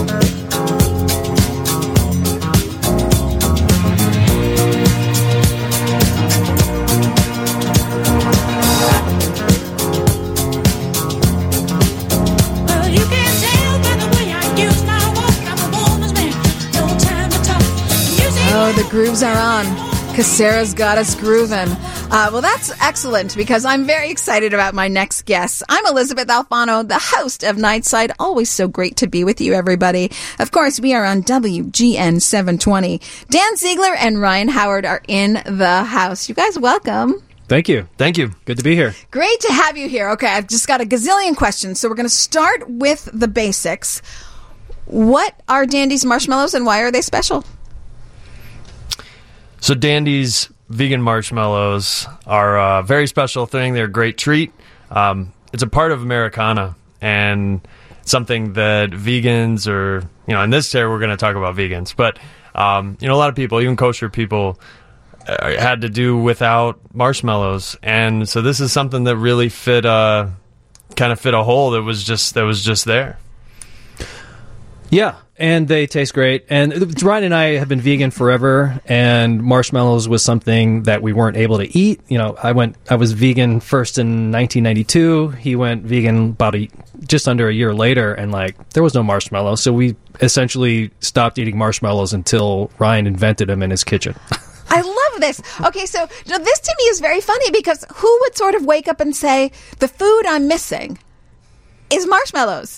Oh, the grooves are on. Casera's got us grooving. Well, that's excellent because I'm very excited about my next guest. I'm Elizabeth Alfano, the host of Nightside. Always so great to be with you, everybody. Of course, we are on WGN 720. Dan Ziegler and Ryan Howard are in the house. You guys, welcome. Thank you. Thank you. Good to be here. Great to have you here. Okay, I've just got a gazillion questions, so we're going to start with the basics. What are Dandy's marshmallows and why are they special? So Dandy's vegan marshmallows are a very special thing. They're a great treat. It's a part of Americana and something that vegans or, in this chair we're going to talk about vegans. But, a lot of people, even kosher people, had to do without marshmallows. And so this is something that really fit a hole that was just there. Yeah, and they taste great. And Ryan and I have been vegan forever, and marshmallows was something that we weren't able to eat. I was vegan first in 1992. He went vegan just under a year later, and there was no marshmallows. So we essentially stopped eating marshmallows until Ryan invented them in his kitchen. I love this. Okay, so this to me is very funny because who would sort of wake up and say, the food I'm missing is marshmallows?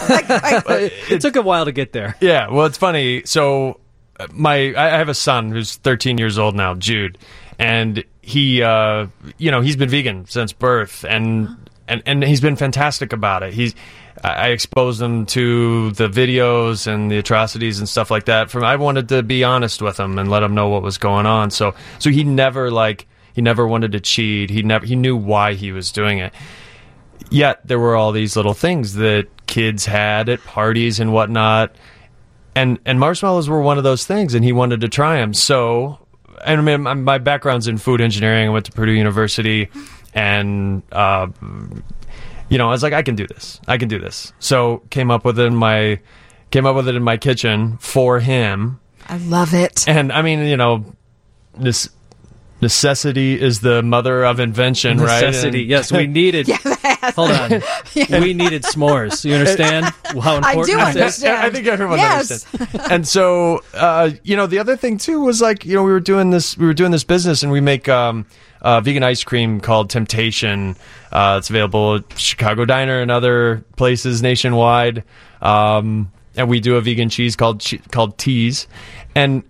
It took a while to get there. Yeah, well, it's funny. So I have a son who's 13 years old now, Jude, and he, he's been vegan since birth, and he's been fantastic about it. I exposed him to the videos and the atrocities and stuff like that. I wanted to be honest with him and let him know what was going on. So he never wanted to cheat. He knew why he was doing it. Yet there were all these little things that kids had at parties and whatnot, and marshmallows were one of those things, and he wanted to try them. So, and I mean, my background's in food engineering. I went to Purdue University, and I was like, I can do this. So came up with it in my kitchen for him. I love it. And I mean, this. Necessity is the mother of invention, right? Necessity, yes. We needed... Hold on. Yeah. We needed s'mores. You understand how important I do understand. I think everyone understands. And so, the other thing, too, was we were doing this business, and we make vegan ice cream called Temptation. It's available at Chicago Diner and other places nationwide. And we do a vegan cheese called Tease. And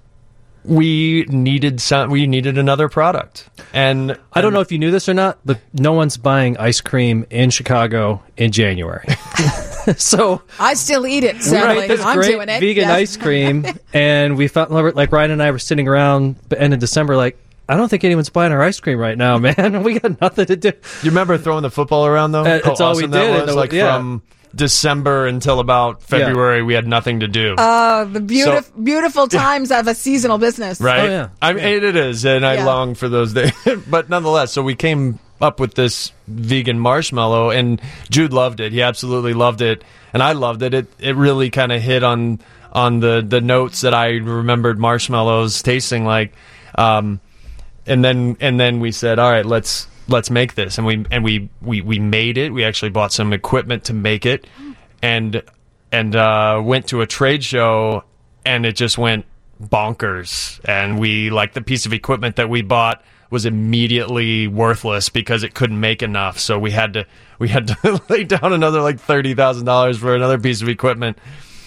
we needed another product. And I don't know if you knew this or not, but no one's buying ice cream in Chicago in January. So I still eat it. So I'm doing it. Vegan ice cream, and we felt like Ryan and I were sitting around the end of December, I don't think anyone's buying our ice cream right now, man. We got nothing to do. You remember throwing the football around though? That's all we did. That was, from December until about February, we had nothing to do. The beautiful times of a seasonal business. Right? Oh, yeah. I mean, it is, and I long for those days. But nonetheless, so we came up with this vegan marshmallow, and Jude loved it. He absolutely loved it, and I loved it. It really kind of hit on the notes that I remembered marshmallows tasting like. And then we said, all right, let's make this, and we made it. We actually bought some equipment to make it, and went to a trade show and it just went bonkers. And the piece of equipment that we bought was immediately worthless because it couldn't make enough. So we had to lay down another like $30,000 for another piece of equipment.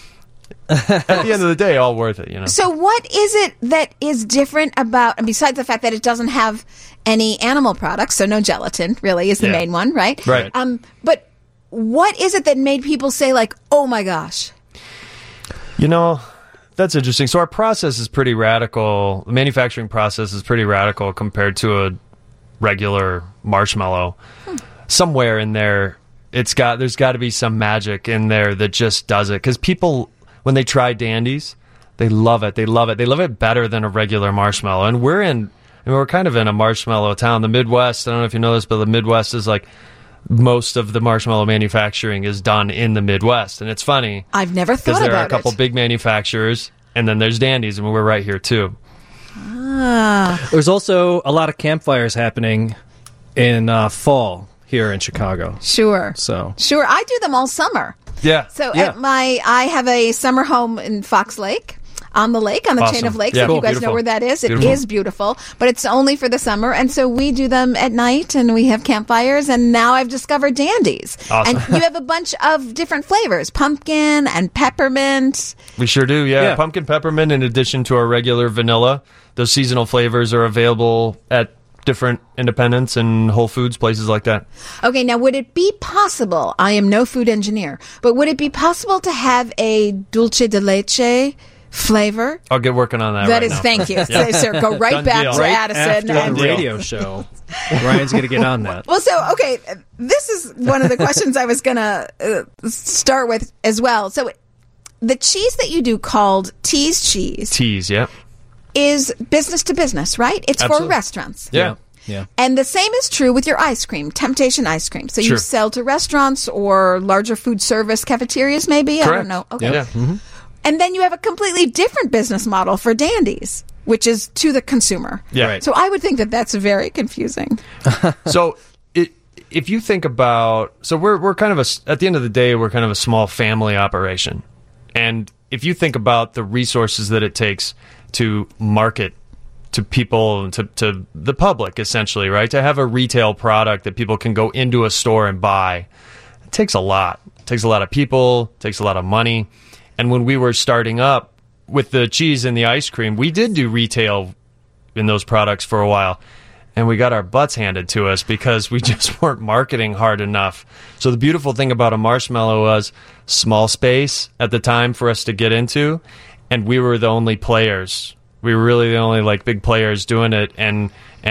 At the end of the day, all worth it, you know. So what is it that is different about, and besides the fact that it doesn't have any animal products, so no gelatin really is the main one, right? Right. But what is it that made people say like, oh my gosh? You know, that's interesting. So our process is pretty radical. The manufacturing process is pretty radical compared to a regular marshmallow. Somewhere in there, there's got to be some magic in there that just does it. Because people, when they try Dandies, they love it. They love it. They love it better than a regular marshmallow. And we're kind of in a marshmallow town. The Midwest, I don't know if you know this, but the Midwest is like most of the marshmallow manufacturing is done in the Midwest. And it's funny. I've never thought about it. Because there are a couple big manufacturers, and then there's Dandies, and we're right here too. There's also a lot of campfires happening in fall here in Chicago. Sure. Sure, I do them all summer. Yeah. So I have a summer home in Fox Lake. On the lake, on the chain of lakes. Yeah. If you guys Beautiful. know where that is, it Beautiful. is beautiful, but it's only for the summer. And so we do them at night, and we have campfires, and now I've discovered Dandies. Awesome. And you have a bunch of different flavors, pumpkin and peppermint. We sure do, yeah. Pumpkin peppermint in addition to our regular vanilla. Those seasonal flavors are available at different independents and Whole Foods, places like that. Okay, now would it be possible, I am no food engineer, but would it be possible to have a dulce de leche flavor? I'll get working on that right now. Thank you. So, sir, go right Done back deal. to Right Addison. after the radio show. Ryan's going to get on that. Well, so, okay, this is one of the questions I was going to start with as well. So the cheese that you do called Tease Cheese Tease, yeah. is business to business, right? It's for Absolutely. restaurants. Yeah. And the same is true with your ice cream, Temptation Ice Cream. So you Sure. sell to restaurants or larger food service cafeterias, maybe? Correct. I don't know. Okay. Yeah. And then you have a completely different business model for Dandies, which is to the consumer. Yeah. Right. So I would think that that's very confusing. So if you think about, so we're kind of at the end of the day, we're kind of a small family operation. And if you think about the resources that it takes to market to people and to the public, essentially, right? To have a retail product that people can go into a store and buy, it takes a lot. It takes a lot of people, it takes a lot of money. And when we were starting up with the cheese and the ice cream, we did do retail in those products for a while. And we got our butts handed to us because we just weren't marketing hard enough. So the beautiful thing about a marshmallow was small space at the time for us to get into. And we were the only players. We were really the only big players doing it. And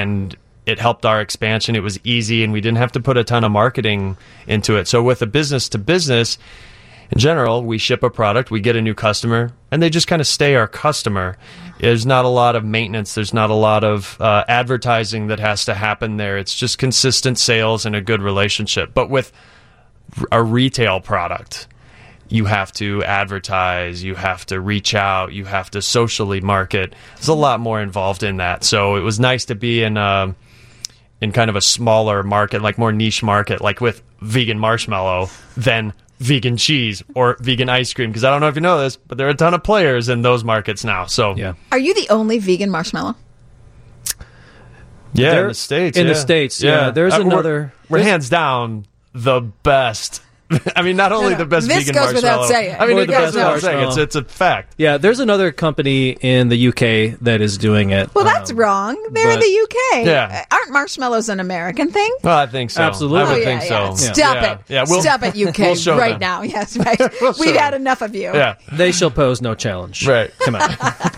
it helped our expansion. It was easy, and we didn't have to put a ton of marketing into it. So with a business to business, in general, we ship a product, we get a new customer, and they just kind of stay our customer. There's not a lot of maintenance. There's not a lot of advertising that has to happen there. It's just consistent sales and a good relationship. But with a retail product, you have to advertise, you have to reach out, you have to socially market. There's a lot more involved in that. So it was nice to be in kind of a smaller market, like more niche market, like with vegan marshmallow, than vegan cheese or vegan ice cream, because I don't know if you know this, but there are a ton of players in those markets now. So Yeah. Are you the only vegan marshmallow? yeah, There- in the States. in the yeah. States, yeah. There's another- We're hands down the best. I mean, not only No, the best this vegan goes without marshmallow. saying. I mean, Or it the goes best without saying. marshmallow. It's a fact. Yeah, there's another company in the UK that is doing it. Well, that's wrong. They're in but- the UK. Yeah. Aren't marshmallows an American thing? Well, I think so. Absolutely. I would Oh, think yeah. so. Stop Yeah. it. Yeah, we'll, Stop it, UK, we'll show right them. now. Yes, right. We'll show We've had them. enough of you. Yeah. They shall pose no challenge. Right. Come on.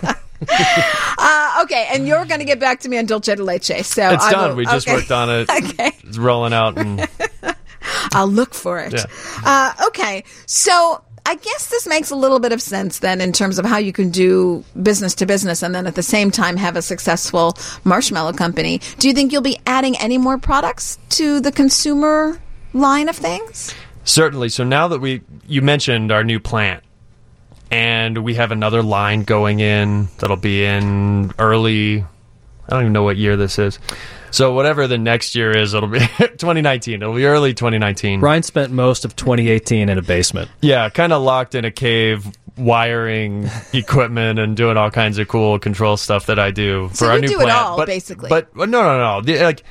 Okay, and you're going to get back to me on Dulce de Leche. So It's I done. will- We just okay. worked on it. Okay. It's rolling out. And I'll look for it. Okay, so I guess this makes a little bit of sense then in terms of how you can do business to business and then at the same time have a successful marshmallow company. Do you think you'll be adding any more products to the consumer line of things? certainly. So now that you mentioned our new plant, and we have another line going in that'll be in early I don't even know what year this is. So whatever the next year is, it'll be 2019. It'll be early 2019. Ryan spent most of 2018 in a basement. Yeah, kind of locked in a cave, wiring equipment and doing all kinds of cool control stuff that I do So for our you new do plant. it all, basically. But no.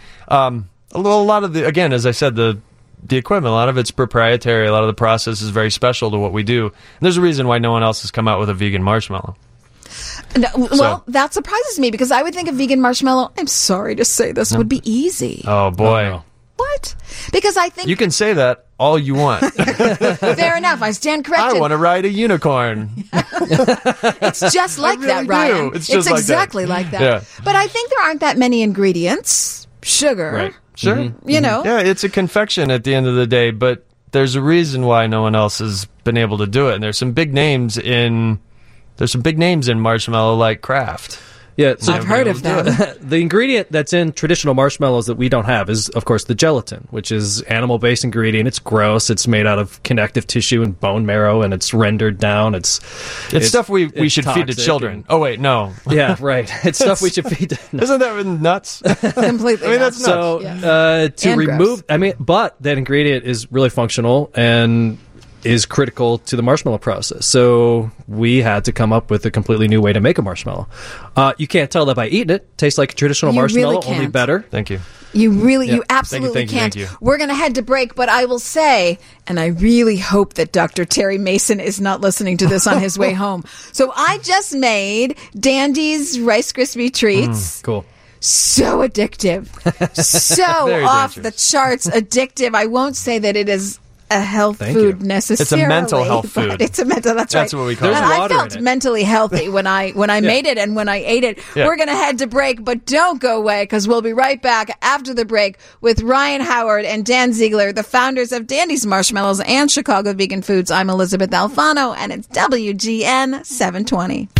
A lot of the, again, as I said, the equipment, a lot of it's proprietary. A lot of the process is very special to what we do. And there's a reason why no one else has come out with a vegan marshmallow. No, well, that surprises me because I would think a vegan marshmallow, I'm sorry to say this, would be easy. Oh, boy. No. What? Because I think... You can say that all you want. Fair enough. I stand corrected. I want to ride a unicorn. It's just like really that, Ryan. do. It's just like that. exactly like that. Yeah. But I think there aren't that many ingredients. Sugar. Right. Sure. You know? Yeah, it's a confection at the end of the day, but there's a reason why no one else has been able to do it. And there's some big names in marshmallow like Kraft. Yeah, so I've heard of them. the ingredient that's in traditional marshmallows that we don't have is, of course, the gelatin, which is animal-based ingredient. It's gross. It's made out of connective tissue and bone marrow, and it's rendered down. It's stuff we it's should feed to toxic children. and- Oh, wait, no. Yeah, right. It's stuff we should feed to... Isn't that nuts? Completely. I mean, that's nuts. So Yeah. to And remove, gross. but that ingredient is really functional and is critical to the marshmallow process. So we had to come up with a completely new way to make a marshmallow. You can't tell that by eating it. Tastes like a traditional You really marshmallow, only can't. better. Thank you. You absolutely Thank you, can't. thank you. We're going to head to break, but I will say, and I really hope that Dr. Terry Mason is not listening to this on his way home. So I just made Dandy's Rice Krispie treats. Cool. So addictive. So Very off dangerous. the charts addictive. I won't say that it is a health Thank food you. necessarily. mental health but food. It's a mental. That's right. what we call And it. There's I water felt in it. mentally healthy when I made it and when I ate it. Yeah. We're going to head to break, but don't go away because we'll be right back after the break with Ryan Howard and Dan Ziegler, the founders of Dandy's Marshmallows and Chicago Vegan Foods. I'm Elizabeth Alfano, and it's WGN 720.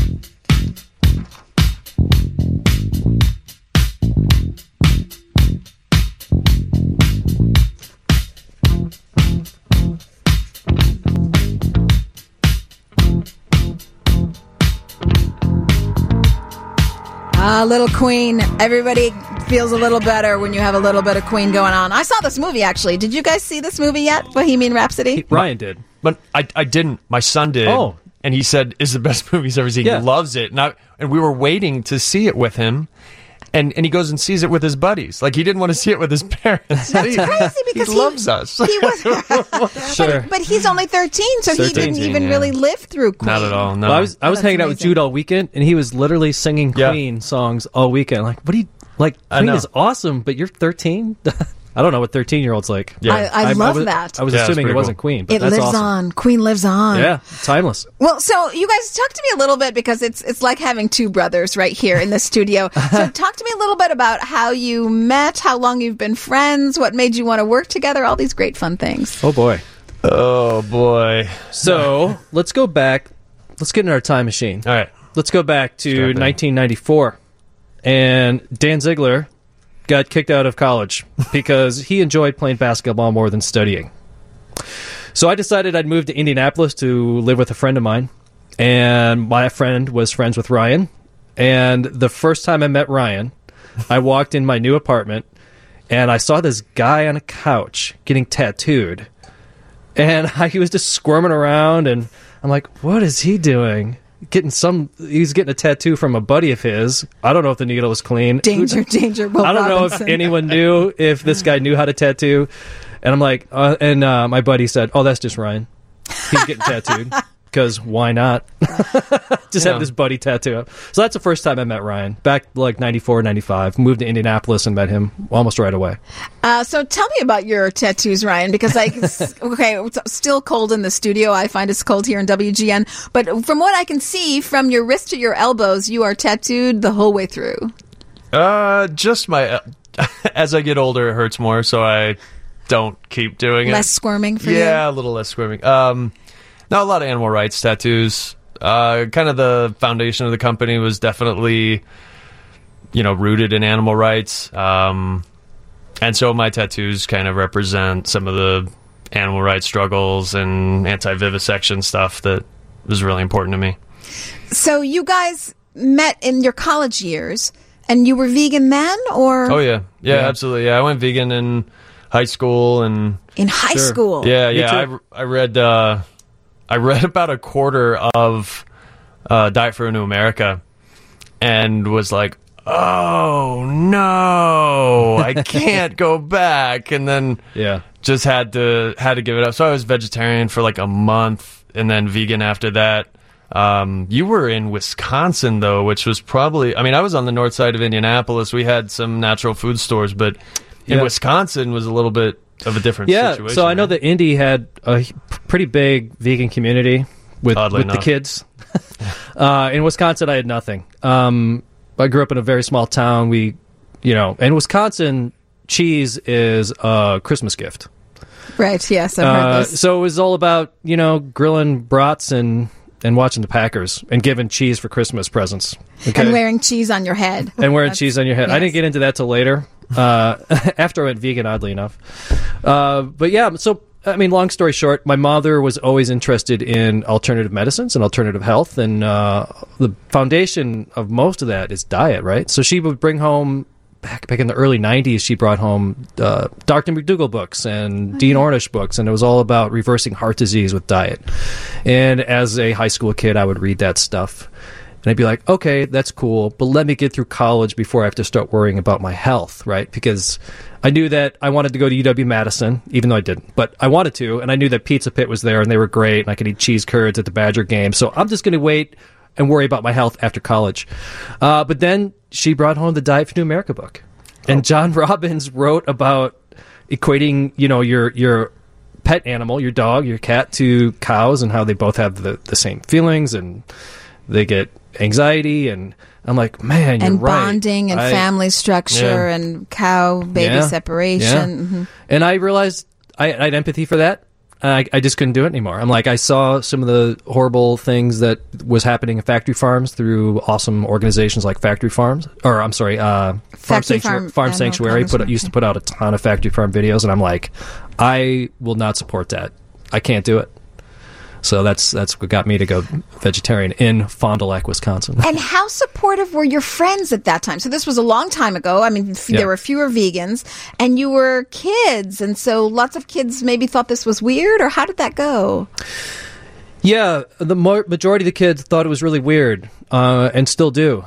Little Queen. Everybody feels a little better when you have a little bit of Queen going on. I saw this movie, actually. Did you guys see this movie yet? Bohemian Rhapsody? Ryan did. But I didn't. My son did. Oh. And he said, it's the best movie he's ever seen. Yeah. He loves it. And we were waiting to see it with him. And he goes and sees it with his buddies. Like, he didn't want to see it with his parents. That's crazy because he loves us. He was, Sure. but he's only 13, so he 13, didn't even yeah. really live through Queen. Not at all. No. Well, I was that's hanging out with amazing. Jude all weekend, and he was literally singing Yeah. Queen songs all weekend. Like, what do you like? I Queen know. is awesome, but you're 13. I don't know what 13-year-olds like. Yeah. I love was, that. I was Yeah, it's assuming it pretty wasn't cool. Queen, but It that's lives awesome. on. Queen lives on. Yeah, timeless. Well, so you guys talk to me a little bit because it's like having two brothers right here in the studio. So talk to me a little bit about how you met, how long you've been friends, what made you want to work together, all these great fun things. Oh boy. Oh, boy. So let's go back. Let's get in our time machine. All right. Let's go back to Strap in. 1994, and Dan Ziegler got kicked out of college because he enjoyed playing basketball more than studying. So I decided I'd move to Indianapolis to live with a friend of mine, and my friend was friends with Ryan. And the first time I met Ryan, I walked in my new apartment, and I saw this guy on a couch getting tattooed. And he was just squirming around, and I'm like, what is he doing? He's getting a tattoo from a buddy of his. I don't know if the needle was clean. Danger, Will I don't know Robinson. if anyone knew if this guy knew how to tattoo. And I'm like, my buddy said, oh, that's just Ryan. He's getting tattooed. Because why not? Just have this buddy tattoo up. So that's the first time I met Ryan. Back like 94, 95. Moved to Indianapolis and met him almost right away. So tell me about your tattoos, Ryan, because okay, it's still cold in the studio. I find it's cold here in WGN. But from what I can see, from your wrist to your elbows, you are tattooed the whole way through. Just my... as I get older, it hurts more, so I don't keep doing it. Less squirming for you? Yeah, a little less squirming. No, a lot of animal rights tattoos. Kind of the foundation of the company was definitely, rooted in animal rights. And so my tattoos kind of represent some of the animal rights struggles and anti-vivisection stuff that was really important to me. So you guys met in your college years, And you were vegan then, or? Oh yeah, absolutely. Yeah, I went vegan in high school and in high school. Yeah. I read about a quarter of Diet for a New America, and was like, oh no, I can't go back. And then just had to give it up. So I was vegetarian for like a month, and then vegan after that. You were in Wisconsin, though, which was probably... I mean, I was on the north side of Indianapolis. We had some natural food stores, but in Wisconsin was a little bit of a different situation. So I know that Indy had a pretty big vegan community with the kids. In Wisconsin, I had nothing. I grew up in a very small town. In Wisconsin, cheese is a Christmas gift. Right, yes, I've heard this. So it was all about, grilling brats and watching the Packers and giving cheese for Christmas presents. Okay? And wearing cheese on your head. Cheese on your head. Yes. I didn't get into that till later, after I went vegan, oddly enough. But yeah, so, I mean, long story short, my mother was always interested in alternative medicines and alternative health, and the foundation of most of that is diet, right? So she would bring home... Back in the early 90s, she brought home Dr. McDougall books and Dean Ornish books, and it was all about reversing heart disease with diet. And as a high school kid, I would read that stuff. And I'd be like, okay, that's cool, but let me get through college before I have to start worrying about my health, right? Because I knew that I wanted to go to UW-Madison, even though I didn't. But I wanted to, and I knew that Pizza Pit was there, and they were great, and I could eat cheese curds at the Badger game. So I'm just going to wait and worry about my health after college. But then she brought home the Diet for New America book. And John Robbins wrote about equating, your pet animal, your dog, your cat, to cows, and how they both have the same feelings, and they get anxiety. And I'm like, man, you're right. And bonding and family structure and cow-baby separation. Yeah. Mm-hmm. And I realized I had empathy for that. I just couldn't do it anymore. I'm like, I saw some of the horrible things that was happening in factory farms through awesome organizations like Factory Farms, or I'm sorry, Farm Sanctuary used to put out a ton of factory farm videos, and I'm like, I will not support that. I can't do it. So that's what got me to go vegetarian in Fond du Lac, Wisconsin. And how supportive were your friends at that time? So this was a long time ago. I mean, there were fewer vegans, and you were kids, and so lots of kids maybe thought this was weird, or how did that go? Yeah, the majority of the kids thought it was really weird, and still do.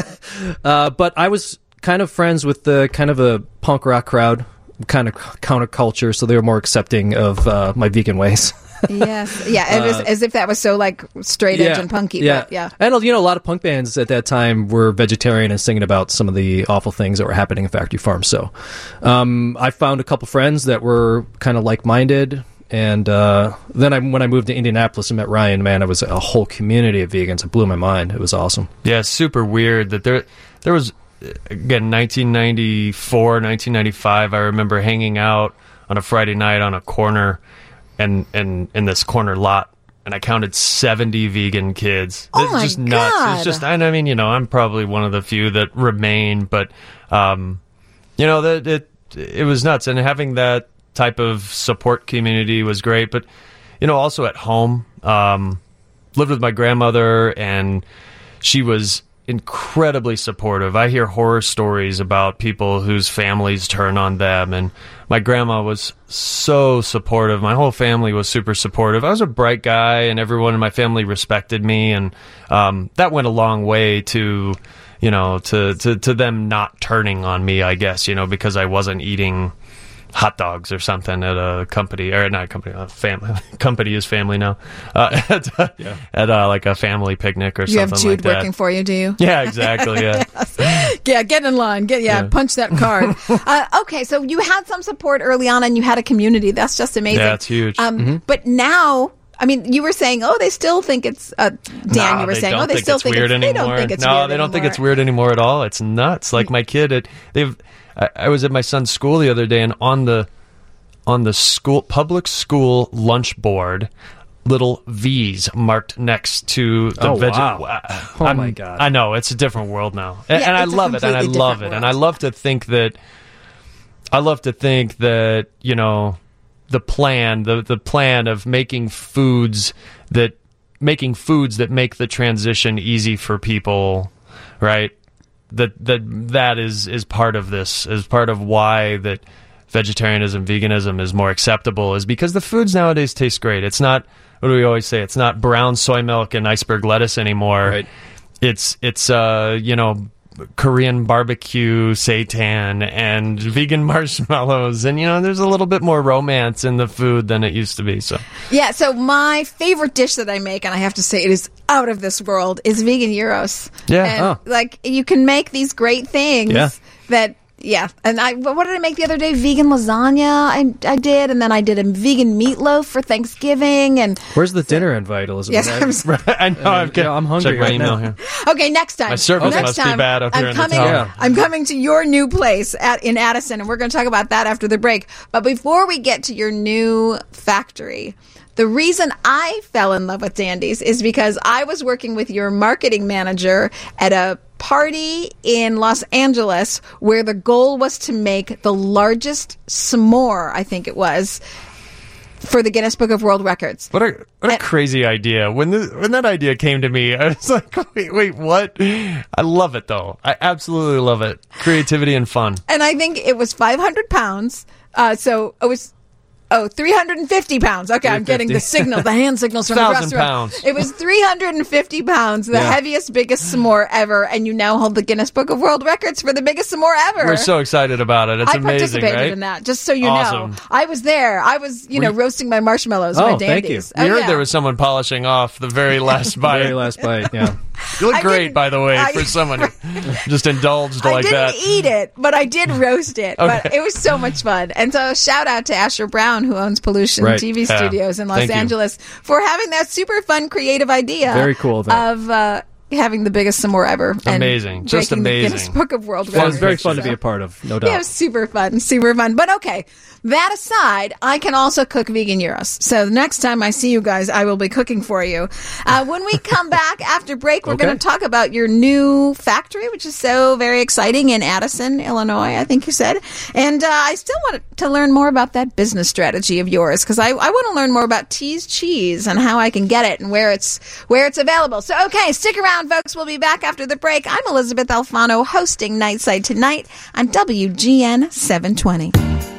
But I was kind of friends with the kind of a punk rock crowd, kind of counterculture, so they were more accepting of my vegan ways. Yes, yeah, it was as if that was so like straight edge and punky. Yeah, but, yeah. And a lot of punk bands at that time were vegetarian and singing about some of the awful things that were happening in factory farms. So, I found a couple friends that were kind of like minded, and then when I moved to Indianapolis and met Ryan, man, it was a whole community of vegans. It blew my mind. It was awesome. Yeah, super weird that there was, again, 1994, 1995. I remember hanging out on a Friday night on a corner. And in this corner lot, and I counted 70 vegan kids. Oh, it's my just nuts. God. It's just, and I mean, I'm probably one of the few that remain, but it was nuts. And having that type of support community was great. But also at home, lived with my grandmother, and she was incredibly supportive. I hear horror stories about people whose families turn on them, and my grandma was so supportive. My whole family was super supportive. I was a bright guy, and everyone in my family respected me, and that went a long way to them not turning on me, I guess, because I wasn't eating hot dogs or something at a company, or not a company, a family. Company is family now. At like a family picnic or something like that. You have Jude working for you, do you? Yeah, exactly. Yeah. Yes. Yeah, get in line. Punch that card. Okay, so you had some support early on, and you had a community. That's just amazing. Yeah, it's huge. But now, I mean, you were saying, they still think it's Dan. You were saying, they still think weird anymore. They don't think it's no, weird they don't anymore. think it's weird anymore at all. It's nuts. Like my kid, I was at my son's school the other day, and on the public school lunch board, little V's marked next to the wow. Oh my God! I know, it's a different world now, and I love it, and I love it, and I love to think that the plan of making foods that make the transition easy for people, right? that is part of this, is part of why that vegetarianism, veganism is more acceptable, is because the foods nowadays taste great. It's not, what do we always say? It's not brown soy milk and iceberg lettuce anymore. Right. It's Korean barbecue seitan and vegan marshmallows, and there's a little bit more romance in the food than it used to be. So yeah, so my favorite dish that I make, and I have to say it is out of this world, is vegan gyros. Yeah. And, you can make these great things that. Yeah, and what did I make the other day? Vegan lasagna I did, and then I did a vegan meatloaf for Thanksgiving. And where's the dinner invite, Elizabeth? Yes, I know. I'm hungry. Check my right email now. here. Okay, next time. My service Next must be time, bad up here in the coming, tower. I'm coming to your new place in Addison, and we're going to talk about that after the break. But before we get to your new factory, the reason I fell in love with Dandy's is because I was working with your marketing manager at a party in Los Angeles where the goal was to make the largest s'more, I think it was, for the Guinness Book of World Records. What a crazy idea. When that idea came to me, I was like, wait, what? I love it, though. I absolutely love it. Creativity and fun. And I think it was 500 pounds. So it was... 350 pounds. Okay, I'm getting the signal, the hand signals from the 1,000 restaurant. pounds. It was 350 pounds, the heaviest, biggest s'more ever, and you now hold the Guinness Book of World Records for the biggest s'more ever. We're so excited about it. It's I amazing, participated right? in that, just so you Awesome. know. I was there. I was, roasting my marshmallows, my thank Dandies. you. We heard there was someone polishing off the very last bite. Very last bite, yeah. You look I great, didn't- by the way, I- for someone who just indulged I like didn't that. eat it, but I did roast it. But Okay. it was so much fun. And so shout out to Asher Brown, who owns Pollution Right. TV Yeah. Studios in Los Thank you. Angeles, for having that super fun, creative idea. Very cool, though. Of having the biggest s'more ever. and Amazing. Just breaking the amazing. Guinness Book of World It Records. was very fun to So- be a part of, no Yeah, it doubt. was super fun. But okay, that aside, I can also cook vegan gyros. So the next time I see you guys, I will be cooking for you. When we come back after break, we're Okay. going to talk about your new factory, which is so very exciting in Addison, Illinois, I think you said. And I still want to learn more about that business strategy of yours, because I want to learn more about Tease Cheese and how I can get it and where it's available. So, okay, stick around, folks. We'll be back after the break. I'm Elizabeth Alfano, hosting Nightside Tonight on WGN 720.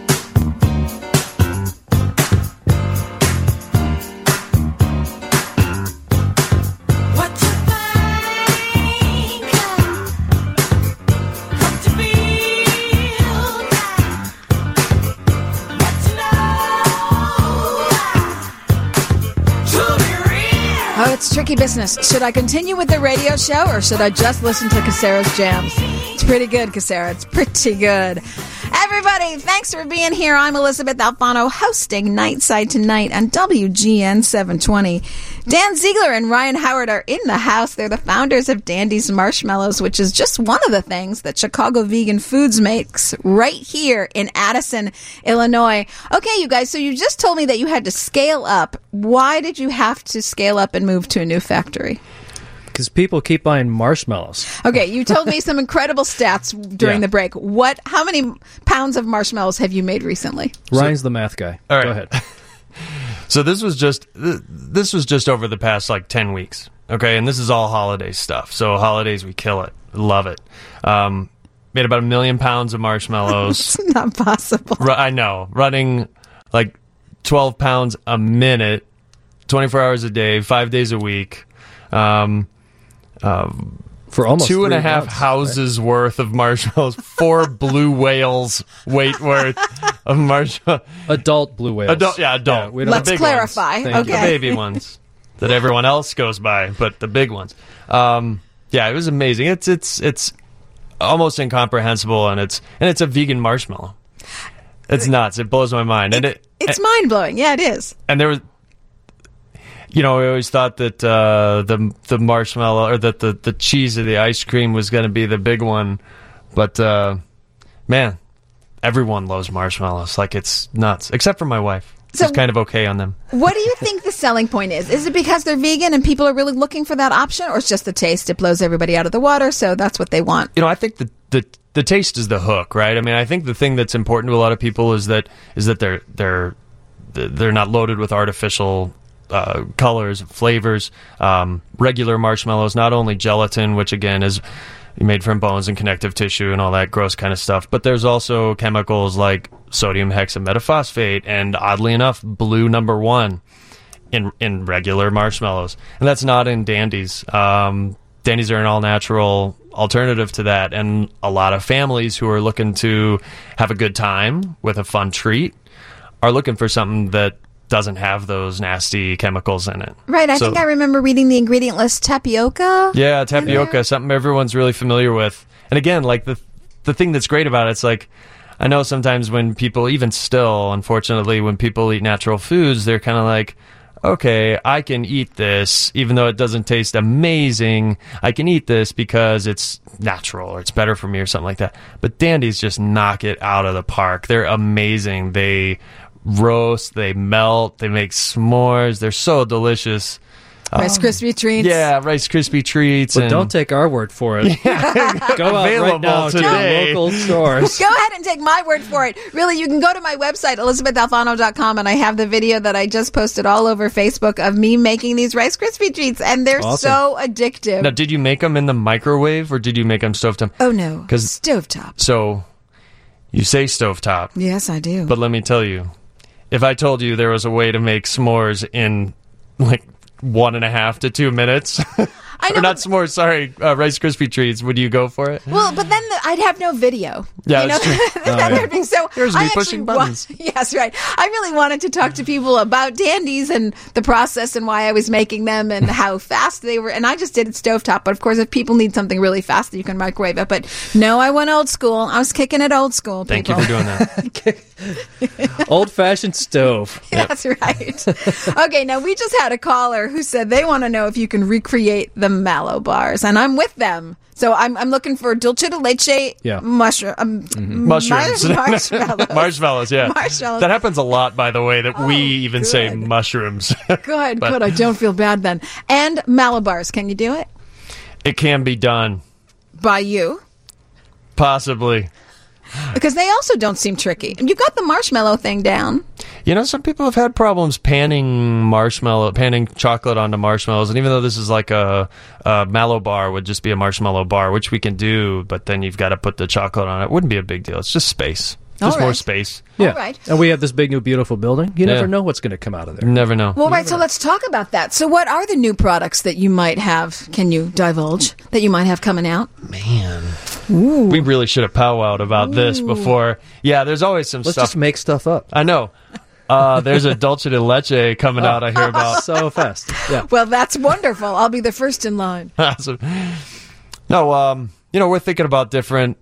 Oh, it's tricky business. Should I continue with the radio show or should I just listen to Casera's jams? It's pretty good, Casera. It's pretty good. Everybody, thanks for being here. I'm Elizabeth Alfano, hosting Nightside Tonight on WGN 720. Dan Ziegler and Ryan Howard are in the house. They're the founders of Dandy's Marshmallows, which is just one of the things that Chicago Vegan Foods makes right here in Addison, Illinois. Okay, you guys, so you just told me that you had to scale up. Why did you have to scale up and move to a new factory? Because people keep buying marshmallows. Okay, you told me some incredible stats during Yeah. the break. How many pounds of marshmallows have you made recently? Ryan's the math guy. All right. Go ahead. So this was just over the past 10 weeks. Okay, and this is all holiday stuff. So holidays, we kill it, love it. Made about 1 million pounds of marshmallows. It's not possible. I know, running 12 pounds a minute, 24 hours a day, 5 days a week. For almost 2.5 3 months, houses worth of marshmallows, 4 blue whales weight worth of marshmallows. right? Adult blue whales. Adult. we don't- Let's The big clarify. ones. Thank you. The Okay. baby ones that everyone else goes by, but the big ones. Yeah, it was amazing. It's almost incomprehensible, and it's a vegan marshmallow. It's nuts. It blows my mind, and It's mind blowing. Yeah, it is. and there was. We always thought that the marshmallow or that the cheese or the ice cream was going to be the big one, but man, everyone loves marshmallows. It's nuts, except for my wife. So- She's kind of okay on them. What do you think the selling point is? Is it because they're vegan and people are really looking for that option, or it's just the taste? It blows everybody out of the water, so that's what they want. I think the taste is the hook, right? I mean, I think the thing that's important to a lot of people is that they're not loaded with artificial colors, flavors. Regular marshmallows, not only gelatin, which again is made from bones and connective tissue and all that gross kind of stuff. But there's also chemicals like sodium hexametaphosphate and, oddly enough, blue number 1 in regular marshmallows. And that's not in Dandies. Dandies are an all-natural alternative to that. And a lot of families who are looking to have a good time with a fun treat are looking for something that doesn't have those nasty chemicals in it. Right. I think I remember reading the ingredient list. Tapioca. Yeah, tapioca, something everyone's really familiar with. And again, like the thing that's great about it's like, I know sometimes when people, even still, unfortunately, when people eat natural foods, they're kind of like, okay, I can eat this, even though it doesn't taste amazing. I can eat this because it's natural or it's better for me or something like that. But Dandies just knock it out of the park. They're amazing. They roast, they melt, they make s'mores. They're so delicious. Rice Krispie treats. Yeah, Rice Krispie treats. But don't take our word for it. Go out right now to your local stores. Go ahead and take my word for it. Really, you can go to my website, ElizabethAlfano.com, and I have the video that I just posted all over Facebook of me making these Rice Krispie treats, and they're so addictive. Now, did you make them in the microwave, or did you make them stovetop? Oh, no. Stovetop. So, you say stovetop. Yes, I do. But let me tell you, if I told you there was a way to make s'mores in, like, 1.5 to 2 minutes. I know, or not s'mores, sorry, Rice Krispie treats. Would you go for it? Well, but then I'd have no video. Yeah, that's true. So here's me pushing buttons. Yes, right. I really wanted to talk to people about Dandies and the process and why I was making them and how fast they were. And I just did it stovetop. But of course, if people need something really fast, you can microwave it. But no, I went old school. I was kicking it old school. Thank you for doing that. Old-fashioned stove. Yep. That's right. Okay, now we just had a caller who said they want to know if you can recreate the Mallow bars, and I'm with them. So I'm looking for dulce de leche mushrooms. Marshmallows, yeah. Marshmallows. That happens a lot, by the way, that we even say mushrooms. Good. I don't feel bad then. And Mallow bars, can you do it? It can be done. By you? Possibly. Because they also don't seem tricky. You got the marshmallow thing down. You know, some people have had problems panning chocolate onto marshmallows. And even though this is like a Mallow bar would just be a marshmallow bar, which we can do, but then you've got to put the chocolate on it. It wouldn't be a big deal. It's just space. Just more space. Yeah. All right. And we have this big, new, beautiful building. You never know what's going to come out of there. Never know. Well, right. So let's talk about that. So what are the new products that you might have, can you divulge, that you might have coming out? Man. Ooh. We really should have powwowed about this before. Yeah, there's always some stuff. Let's just make stuff up. I know. There's a dulce de leche coming out, I hear about. So fast. Yeah. Well, that's wonderful. I'll be the first in line. Awesome. No, we're thinking about different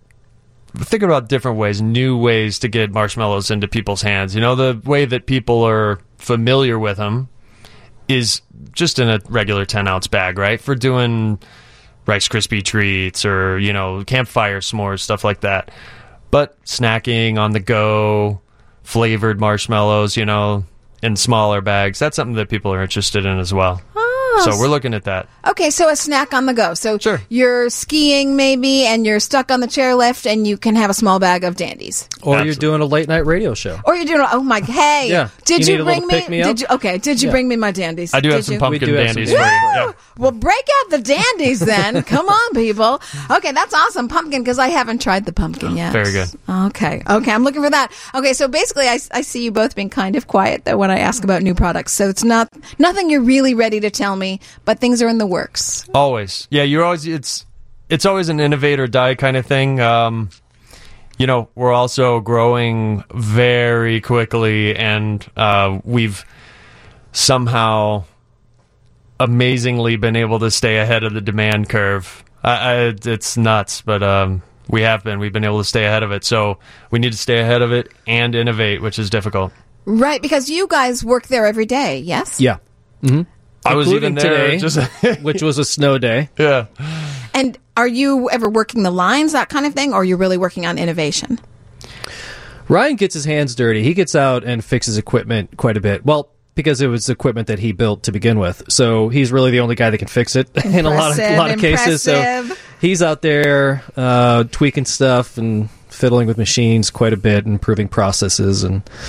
ways, new ways to get marshmallows into people's hands. You know, the way that people are familiar with them is just in a regular 10-ounce bag, right? For doing Rice Krispie treats or, campfire s'mores, stuff like that. But snacking on the go, flavored marshmallows, in smaller bags, that's something that people are interested in as well. So we're looking at that. Okay, so a snack on the go. So sure. You're skiing maybe and you're stuck on the chairlift and you can have a small bag of Dandies. Or you're doing a late night radio show. Or you're doing hey. Yeah. Did you bring me Did you bring me my Dandies? I do have some pumpkin Dandies for you. Yeah. Well, break out the Dandies then. Come on, people. Okay, that's awesome. Pumpkin, because I haven't tried the pumpkin yet. Very good. Okay, I'm looking for that. Okay, so basically I see you both being kind of quiet though when I ask about new products. So it's nothing you're really ready to tell me, but things are in the works. Always. Yeah, it's always an innovate or die kind of thing. We're also growing very quickly, and we've somehow amazingly been able to stay ahead of the demand curve. It's nuts, but we have been. We've been able to stay ahead of it. So we need to stay ahead of it and innovate, which is difficult. Right, because you guys work there every day, yes? Yeah. Mm-hmm. I was even there today, which was a snow day. Yeah. And are you ever working the lines, that kind of thing, or are you really working on innovation? Ryan gets his hands dirty. He gets out and fixes equipment quite a bit. Well, because it was equipment that he built to begin with. So he's really the only guy that can fix it in a lot of cases. So he's out there tweaking stuff and fiddling with machines quite a bit, improving processes. And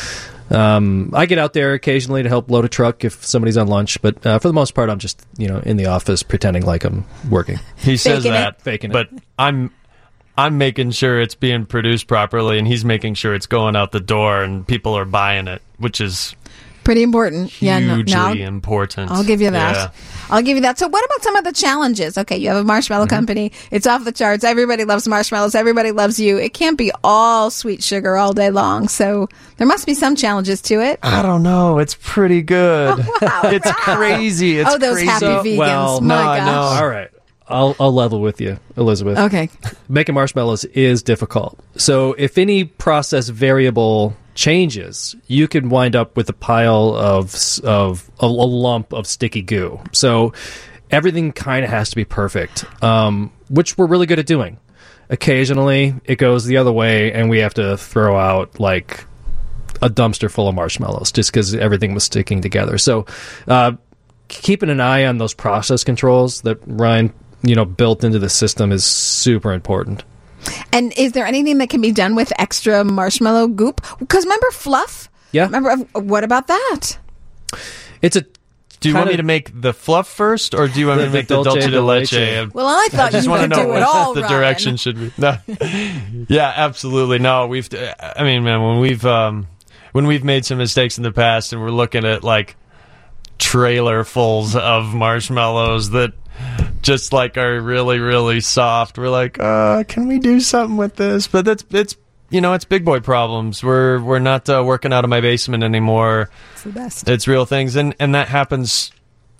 I get out there occasionally to help load a truck if somebody's on lunch, but for the most part, I'm just in the office pretending like I'm working. He says Faking that, Faking it. but I'm making sure it's being produced properly, and he's making sure it's going out the door and people are buying it, which is Pretty important. hugely important. I'll give you that. Yeah. I'll give you that. So what about some of the challenges? Okay, you have a marshmallow company. It's off the charts. Everybody loves marshmallows. Everybody loves you. It can't be all sweet sugar all day long. So there must be some challenges to it. I don't know. It's pretty good. Wow, It's wow. crazy. It's those crazy. happy vegans. well, My no, I gosh. know. All right. I'll level with you, Elizabeth. Okay. Making marshmallows is difficult. So if any process variable changes, you could wind up with a pile of a lump of sticky goo. So everything kind of has to be perfect, which we're really good at doing. Occasionally, it goes the other way, and we have to throw out like a dumpster full of marshmallows just because everything was sticking together. So keeping an eye on those process controls that Ryan built into the system is super important. And is there anything that can be done with extra marshmallow goop? Because remember fluff? Yeah. Remember, what about that? It's a Do you want kinda- me to make the fluff first, or do you want me to The make the dulce de leche? Well, I thought I just you want to could know do it all, what the Ryan. direction should be. No. Yeah, absolutely. No, I mean, man, when we've made some mistakes in the past, and we're looking at like trailerfuls of marshmallows that just like are really, really soft, we're like, can we do something with this? But it's big boy problems. We're not working out of my basement anymore. It's the best. It's real things, and that happens.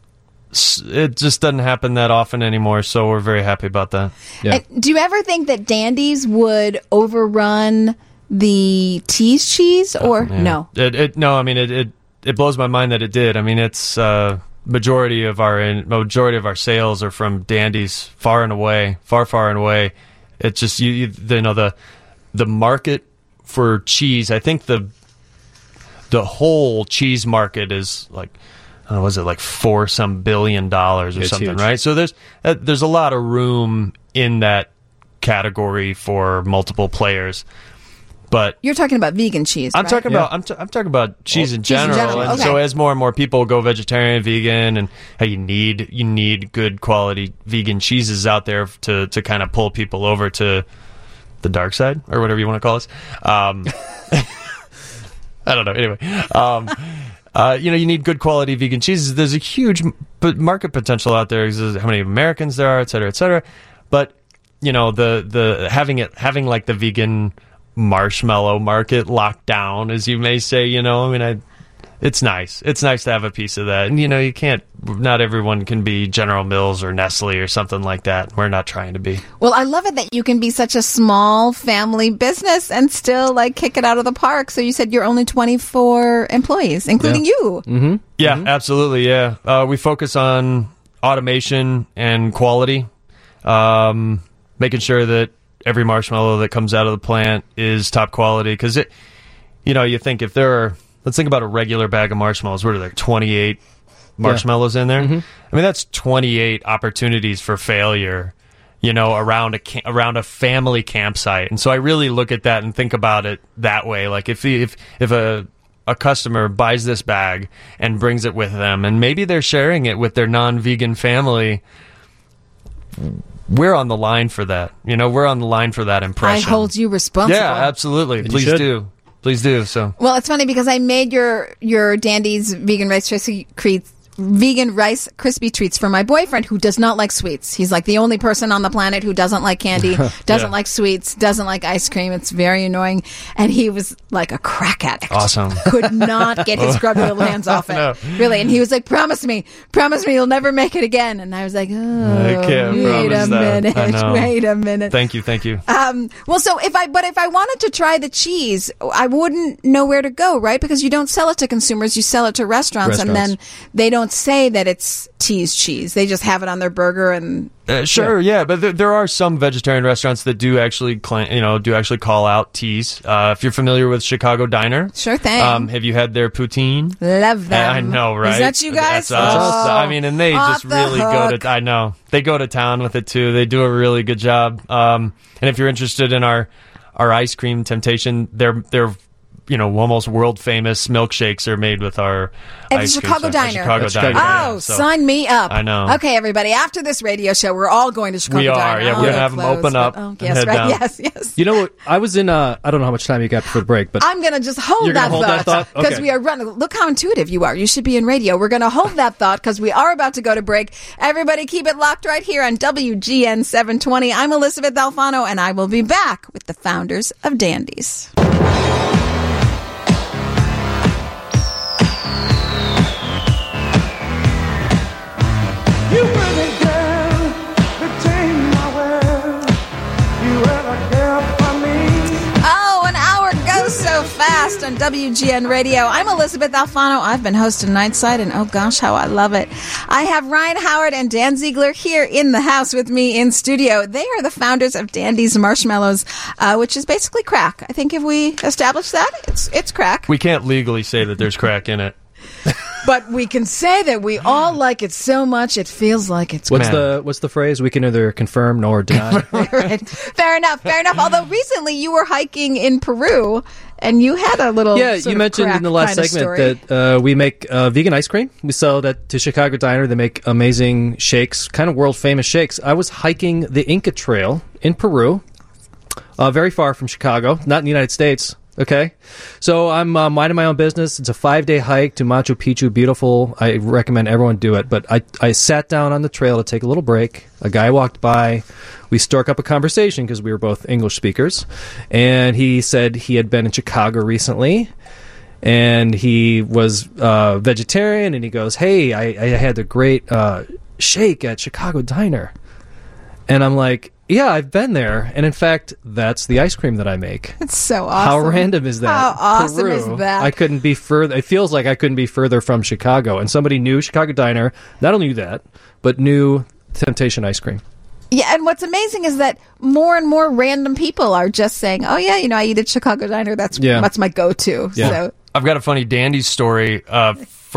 It just doesn't happen that often anymore, so we're very happy about that. Yeah. And do you ever think that Dandy's would overrun the tease cheese, or Yeah. no? No. I mean, it blows my mind that it did. I mean, it's majority of our sales are from Dandy's, far and away. It's just the market for cheese. I think the whole cheese market is like, was it like $4 billion or It's something, huge. right? So there's a lot of room in that category for multiple players. But You're talking about vegan cheese. I'm right? talking about I'm talking about cheese in cheese in general. general, And okay. so as more and more people go vegetarian, vegan, and hey, you need good quality vegan cheeses out there to kind of pull people over to the dark side or whatever you want to call us. I don't know. Anyway, you need good quality vegan cheeses. There's a huge market potential out there. There's how many Americans there are, et cetera, et cetera. But the having like the vegan marshmallow market locked down, as you may say, it's nice. It's nice to have a piece of that. And not everyone can be General Mills or Nestle or something like that. We're not trying to be. Well, I love it that you can be such a small family business and still like kick it out of the park. So you said you're only 24 employees, including you. Mm-hmm. Yeah, absolutely. Yeah. We focus on automation and quality, making sure that every marshmallow that comes out of the plant is top quality. Because you think if there are, let's think about a regular bag of marshmallows. What are there, 28 marshmallows in there? Mm-hmm. I mean, that's 28 opportunities for failure, around a family campsite. And so I really look at that and think about it that way. Like if a customer buys this bag and brings it with them, and maybe they're sharing it with their non-vegan family, we're on the line for that. We're on the line for that I impression. hold you responsible. Yeah, absolutely. And you Please should. do. Please do. So Well, it's funny because I made your Dandy's vegan rice crispy treats for my boyfriend who does not like sweets. He's like the only person on the planet who doesn't like candy, doesn't like sweets, doesn't like ice cream. It's very annoying. And he was like a crack addict. awesome. Could not get his grubby little hands off it. No. Really. And he was like, promise me you'll never make it again. And I was like, I can't wait a promise that. minute. I know. Wait a minute. Thank you. Well, so if I wanted to try the cheese, I wouldn't know where to go, right? Because you don't sell it to consumers, you sell it to restaurants. And then they don't say that it's tease cheese. They just have it on their burger and Sure, yeah, but there are some vegetarian restaurants that do actually call out teas. If you're familiar with Chicago Diner, sure thing. have you had their poutine? Love them. I know, right? Is that you guys? That's us. Oh, I mean, and they off just the really hook. I know they go to town with it too. They do a really good job. And if you're interested in our ice cream temptation, they're almost world famous milkshakes are made with our At the ice cream Chicago stuff. Diner. Chicago At Chicago Diner. Diner. Oh, Yeah, so sign me up. I know. Okay, everybody, after this radio show, we're all going to Chicago We are, Diner. yeah, we're gonna have them Closed, open up but- Oh, and yes, head right. down. Yes. You know what? I was in. I don't know how much time you got before the break, but I'm going to just hold You're that gonna hold that thought? because Okay. we are running. Look how intuitive you are. You should be in radio. We're going to hold that thought because we are about to go to break. Everybody keep it locked right here on WGN 720. I'm Elizabeth Alfano, and I will be back with the founders of Dandy's. You pretty girl, between my world, you ever care for me? Oh, an hour goes so fast on WGN Radio. I'm Elizabeth Alfano. I've been hosting Nightside, and oh gosh, how I love it. I have Ryan Howard and Dan Ziegler here in the house with me in studio. They are the founders of Dandy's Marshmallows, which is basically crack. I think if we establish that, it's crack. We can't legally say that there's crack in it. But we can say that we all like it so much it feels like it's what's Man. the phrase? We can neither confirm nor deny. right. Fair enough. Although recently you were hiking in Peru and you had a little Yeah, sort you of mentioned in the crack last kind of segment story. that we make vegan ice cream. We sell that to Chicago Diner. They make amazing shakes, kind of world famous shakes. I was hiking the Inca Trail in Peru, very far from Chicago, not in the United States. Okay, so I'm minding my own business. It's a 5-day hike to Machu Picchu. Beautiful. I recommend everyone do it. But I sat down on the trail to take a little break. A guy walked by. We struck up a conversation because we were both English speakers. And he said he had been in Chicago recently. And he was vegetarian. And he goes, hey, I had a great shake at Chicago Diner. And I'm like, yeah, I've been there. And in fact, that's the ice cream that I make. It's so awesome. How random is that? How awesome Peru. is that? I couldn't be further. It feels like I couldn't be further from Chicago. And somebody knew Chicago Diner, not only knew that, but knew Temptation ice cream. Yeah, and what's amazing is that more and more random people are just saying, "Oh yeah, I eat at Chicago Diner. That's my go-to." Yeah. So I've got a funny Dandy story. A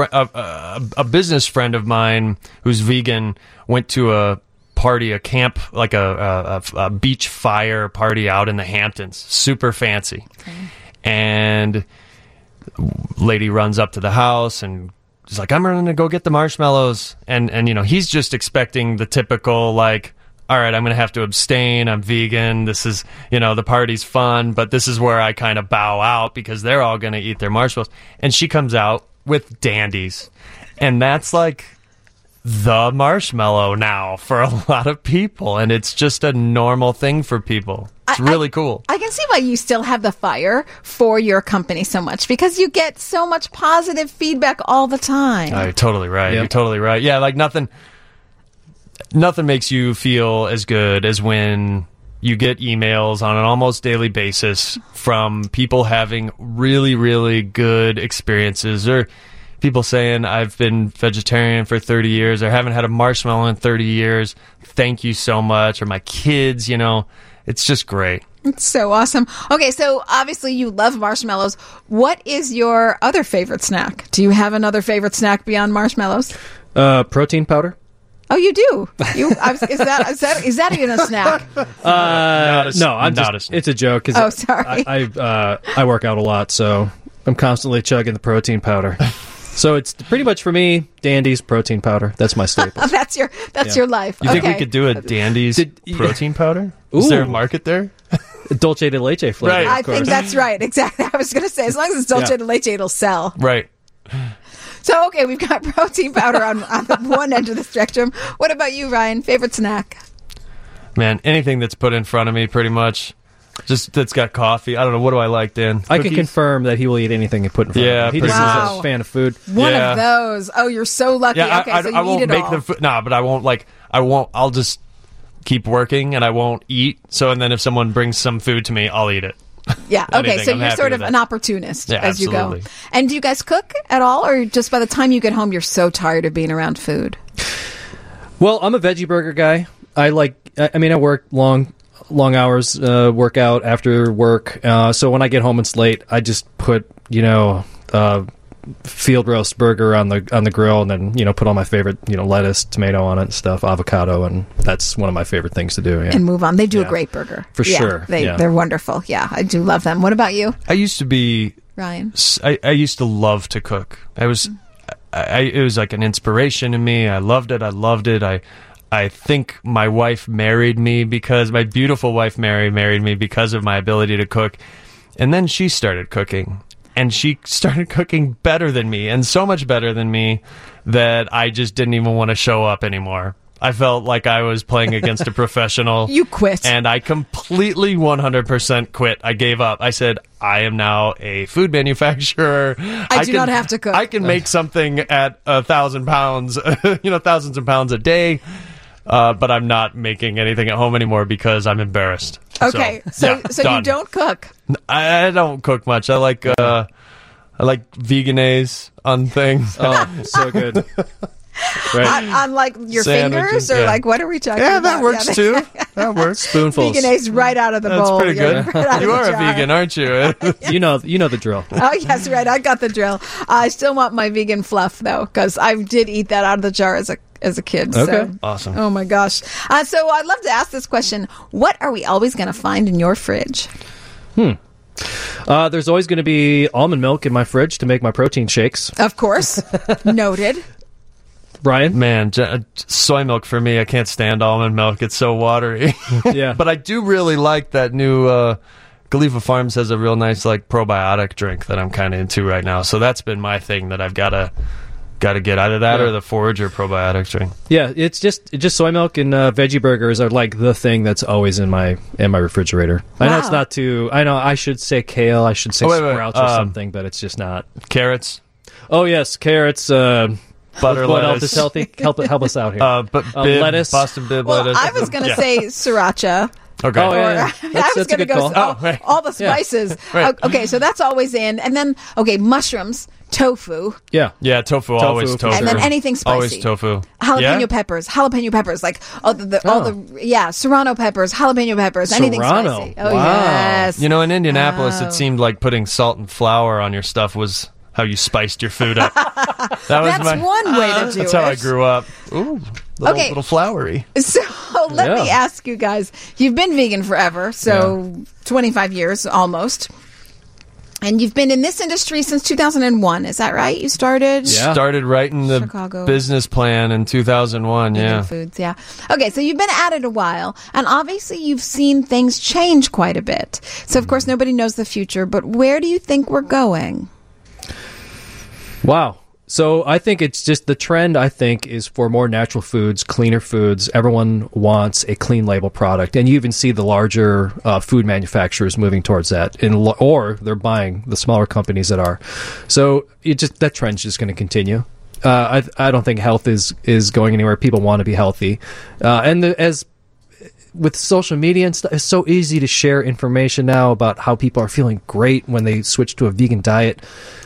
business friend of mine who's vegan went to a party, a camp, like a beach fire party out in the Hamptons, super fancy. Okay. And lady runs up to the house and is like, I'm going to go get the marshmallows. And he's just expecting the typical, like, all right, I'm going to have to abstain. I'm vegan. This is, the party's fun, but this is where I kind of bow out because they're all going to eat their marshmallows. And she comes out with Dandies. And that's like the marshmallow now for a lot of people, and it's just a normal thing for people. It's really cool. I can see why you still have the fire for your company so much, because you get so much positive feedback all the time. You're totally right. Yep. You're totally right. Yeah, like nothing makes you feel as good as when you get emails on an almost daily basis from people having really, really good experiences, or people saying, I've been vegetarian for 30 years, or haven't had a marshmallow in 30 years. Thank you so much. Or my kids, it's just great. It's so awesome. Okay, so obviously you love marshmallows. What is your other favorite snack? Do you have another favorite snack beyond marshmallows? Protein powder. Oh, you do. Is that even a snack? It's a joke. 'Cause Oh, sorry. I work out a lot, so I'm constantly chugging the protein powder. So it's pretty much for me, Dandy's protein powder. That's my staple. That's your life. You think we could do a Dandy's protein powder? Is there a market there? Dolce de leche flavor. Right. of I course. think that's right. Exactly. I was going to say, as long as it's Dolce de Leche, it'll sell. Right. So, okay, we've got protein powder on the one end of the spectrum. What about you, Ryan? Favorite snack? Man, anything that's put in front of me, pretty much. Just that's got coffee. I don't know. What do I like, Dan? I can Cookies? confirm that he will eat anything you put in front Yeah, of him. He pretty just much. is a fan of food. One Yeah. of those. Oh, you're so lucky. Yeah, okay, so you I won't eat it make all. the food. Nah, but I won't I'll just keep working and I won't eat. So, and then if someone brings some food to me, I'll eat it. Yeah, okay, anything. so I'm you're happy sort with of an that. opportunist Yeah, as you absolutely. go. And do you guys cook at all, or just by the time you get home, you're so tired of being around food? Well, I'm a veggie burger guy. I work long hours, work out after work. So when I get home, it's late. I just put, field roast burger on the grill, and then put all my favorite lettuce, tomato on it, and stuff, avocado, and that's one of my favorite things to do. Yeah. And move on. They do a Yeah. great burger. For Yeah, sure. Yeah. They're wonderful. Yeah, I do love them. What about you? I used to be Ryan? I used to love to cook. It was like an inspiration to me. I loved it. I think my wife married me because my beautiful wife married me because of my ability to cook. And then she started cooking. And she started cooking better than me, and so much better than me that I just didn't even want to show up anymore. I felt like I was playing against a professional. You quit. And I completely 100% quit. I gave up. I said, I am now a food manufacturer. I do not have to cook. I can make something at 1,000 pounds, thousands of pounds a day. But I'm not making anything at home anymore because I'm embarrassed. Okay, so done. you don't cook. I don't cook much. I like veganaise on things. Oh, so good. Right. On like your Sandwiches, fingers, or yeah. like what are we talking Yeah, about? that works too. That works. Spoonfuls. Veganaise right out of the That's bowl. pretty Yeah, good. right out of You the are a jar. vegan, aren't you? You know the drill. Oh yes, right. I got the drill. I still want my vegan fluff though, because I did eat that out of the jar as a kid. Okay. So. Awesome. Oh my gosh. So I'd love to ask this question: what are we always going to find in your fridge? There's always going to be almond milk in my fridge to make my protein shakes. Of course, noted. Brian? Man, soy milk for me. I can't stand almond milk. It's so watery. Yeah. But I do really like that new Galiva Farms has a real nice like probiotic drink that I'm kind of into right now. So that's been my thing that I've got to get either that Yeah. or the Forager probiotic drink. Yeah, it's just soy milk and veggie burgers are like the thing that's always in my refrigerator. I know Wow. it's not too. I know I should say kale, I should say wait, sprouts or something, but it's just not. Carrots, Oh yes, carrots. butter, what else lettuce. is healthy? Help us out here. But bib, lettuce. Boston bib Well, lettuce. I was going to Yeah. say sriracha. Okay. Oh, yeah. I was That's a going to good go call. all the spices. Right. Okay, so that's always in, and then mushrooms, tofu, Yeah. Yeah, tofu, always for tofu. and then anything spicy. Always tofu. Jalapeno Yeah? peppers, like all the serrano peppers, jalapeno peppers, anything Serrano. spicy. Oh Wow. yes. You know, in Indianapolis, Oh. it seemed like putting salt and flour on your stuff was how you spiced your food up. That was That's my, one way to do That's it. how I grew up. Ooh, Okay. little floury. So let me Yeah. ask you guys. You've been vegan forever, so 25 years almost. And you've been in this industry since 2001. Is that right? You started? Yeah. Started writing the Chicago. business plan in 2001. Vegan Yeah. Foods, yeah. Okay, so you've been at it a while, and obviously you've seen things change quite a bit. So, of course, nobody knows the future, but where do you think we're going? Wow. So I think it's just the trend, I think, is for more natural foods, cleaner foods. Everyone wants a clean label product. And you even see the larger food manufacturers moving towards that. Or they're buying the smaller companies that are. So that trend's just going to continue. I don't think health is going anywhere. People want to be healthy. As with social media and stuff, it's so easy to share information now about how people are feeling great when they switch to a vegan diet.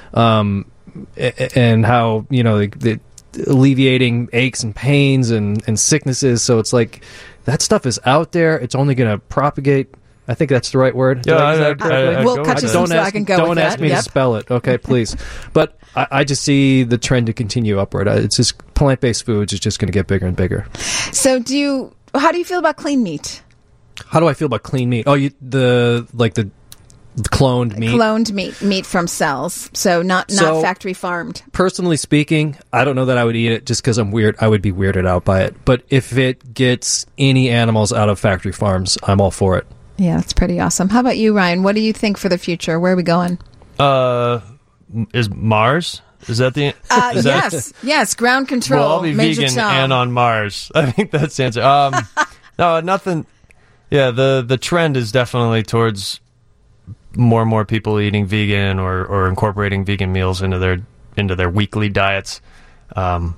And how, the alleviating aches and pains and sicknesses. So it's like that stuff is out there. It's only going to propagate. I think that's the right word. Did I use that correctly? We'll cut you some slack and go Don't with ask that. me Yep. to spell it, okay, please. But I just see the trend to continue upward. It's just plant-based foods is just going to get bigger and bigger. So how do you feel about clean meat? How do I feel about clean meat? Oh, the cloned meat. Cloned meat from cells, so not So- factory farmed. Personally speaking, I don't know that I would eat it just because I'm weird. I would be weirded out by it. But if it gets any animals out of factory farms, I'm all for it. Yeah, that's pretty awesome. How about you, Ryan? What do you think for the future? Where are we going? Is Mars? Is that the? Is that- Yes, ground control. Well, I'll be Major vegan Tom. and on Mars. I think that's the answer. No, nothing. Yeah, the trend is definitely towards more and more people eating vegan or incorporating vegan meals into their weekly diets. I'm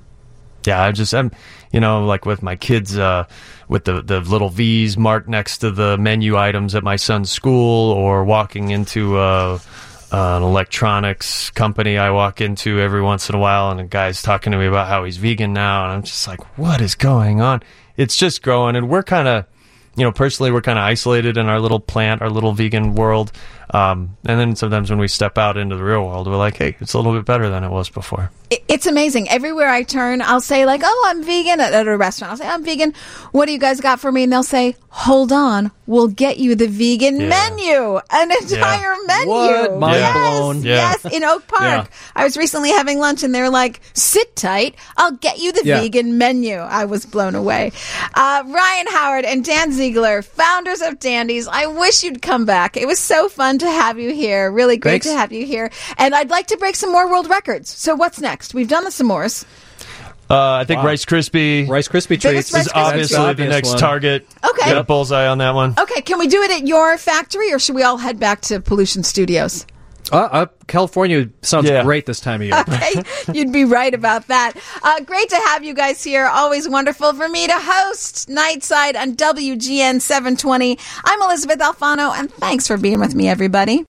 like with my kids, with the little V's marked next to the menu items at my son's school, or walking into an electronics company I walk into every once in a while, and a guy's talking to me about how he's vegan now, and I'm just like, what is going on? It's just growing, and we're kind of, personally, we're kind of isolated in our little plant, our little vegan world. And then sometimes when we step out into the real world, we're like, hey, it's a little bit better than it was before. It's amazing. Everywhere I turn, I'll say like, oh, I'm vegan at a restaurant. I'll say, I'm vegan. What do you guys got for me? And they'll say, hold on, we'll get you the vegan menu, an entire menu. What? Mind yes, blown. Yes, in Oak Park. I was recently having lunch and they're like, sit tight, I'll get you the vegan menu. I was blown away. Ryan Howard and Dan Ziegler, founders of Dandies. I wish you'd come back. It was so fun to have you here. Really great to have you here. And I'd like to break some more world records. So what's next? We've done the s'mores. I think Rice Krispie treats Rice is obviously the next target. Okay. Got a bullseye on that one. Okay, can we do it at your factory or should we all head back to Pollution Studios? California sounds great this time of year. Okay, you'd be right about that. Great to have you guys here. Always wonderful for me to host Nightside on WGN 720. I'm Elizabeth Alfano, and thanks for being with me, everybody.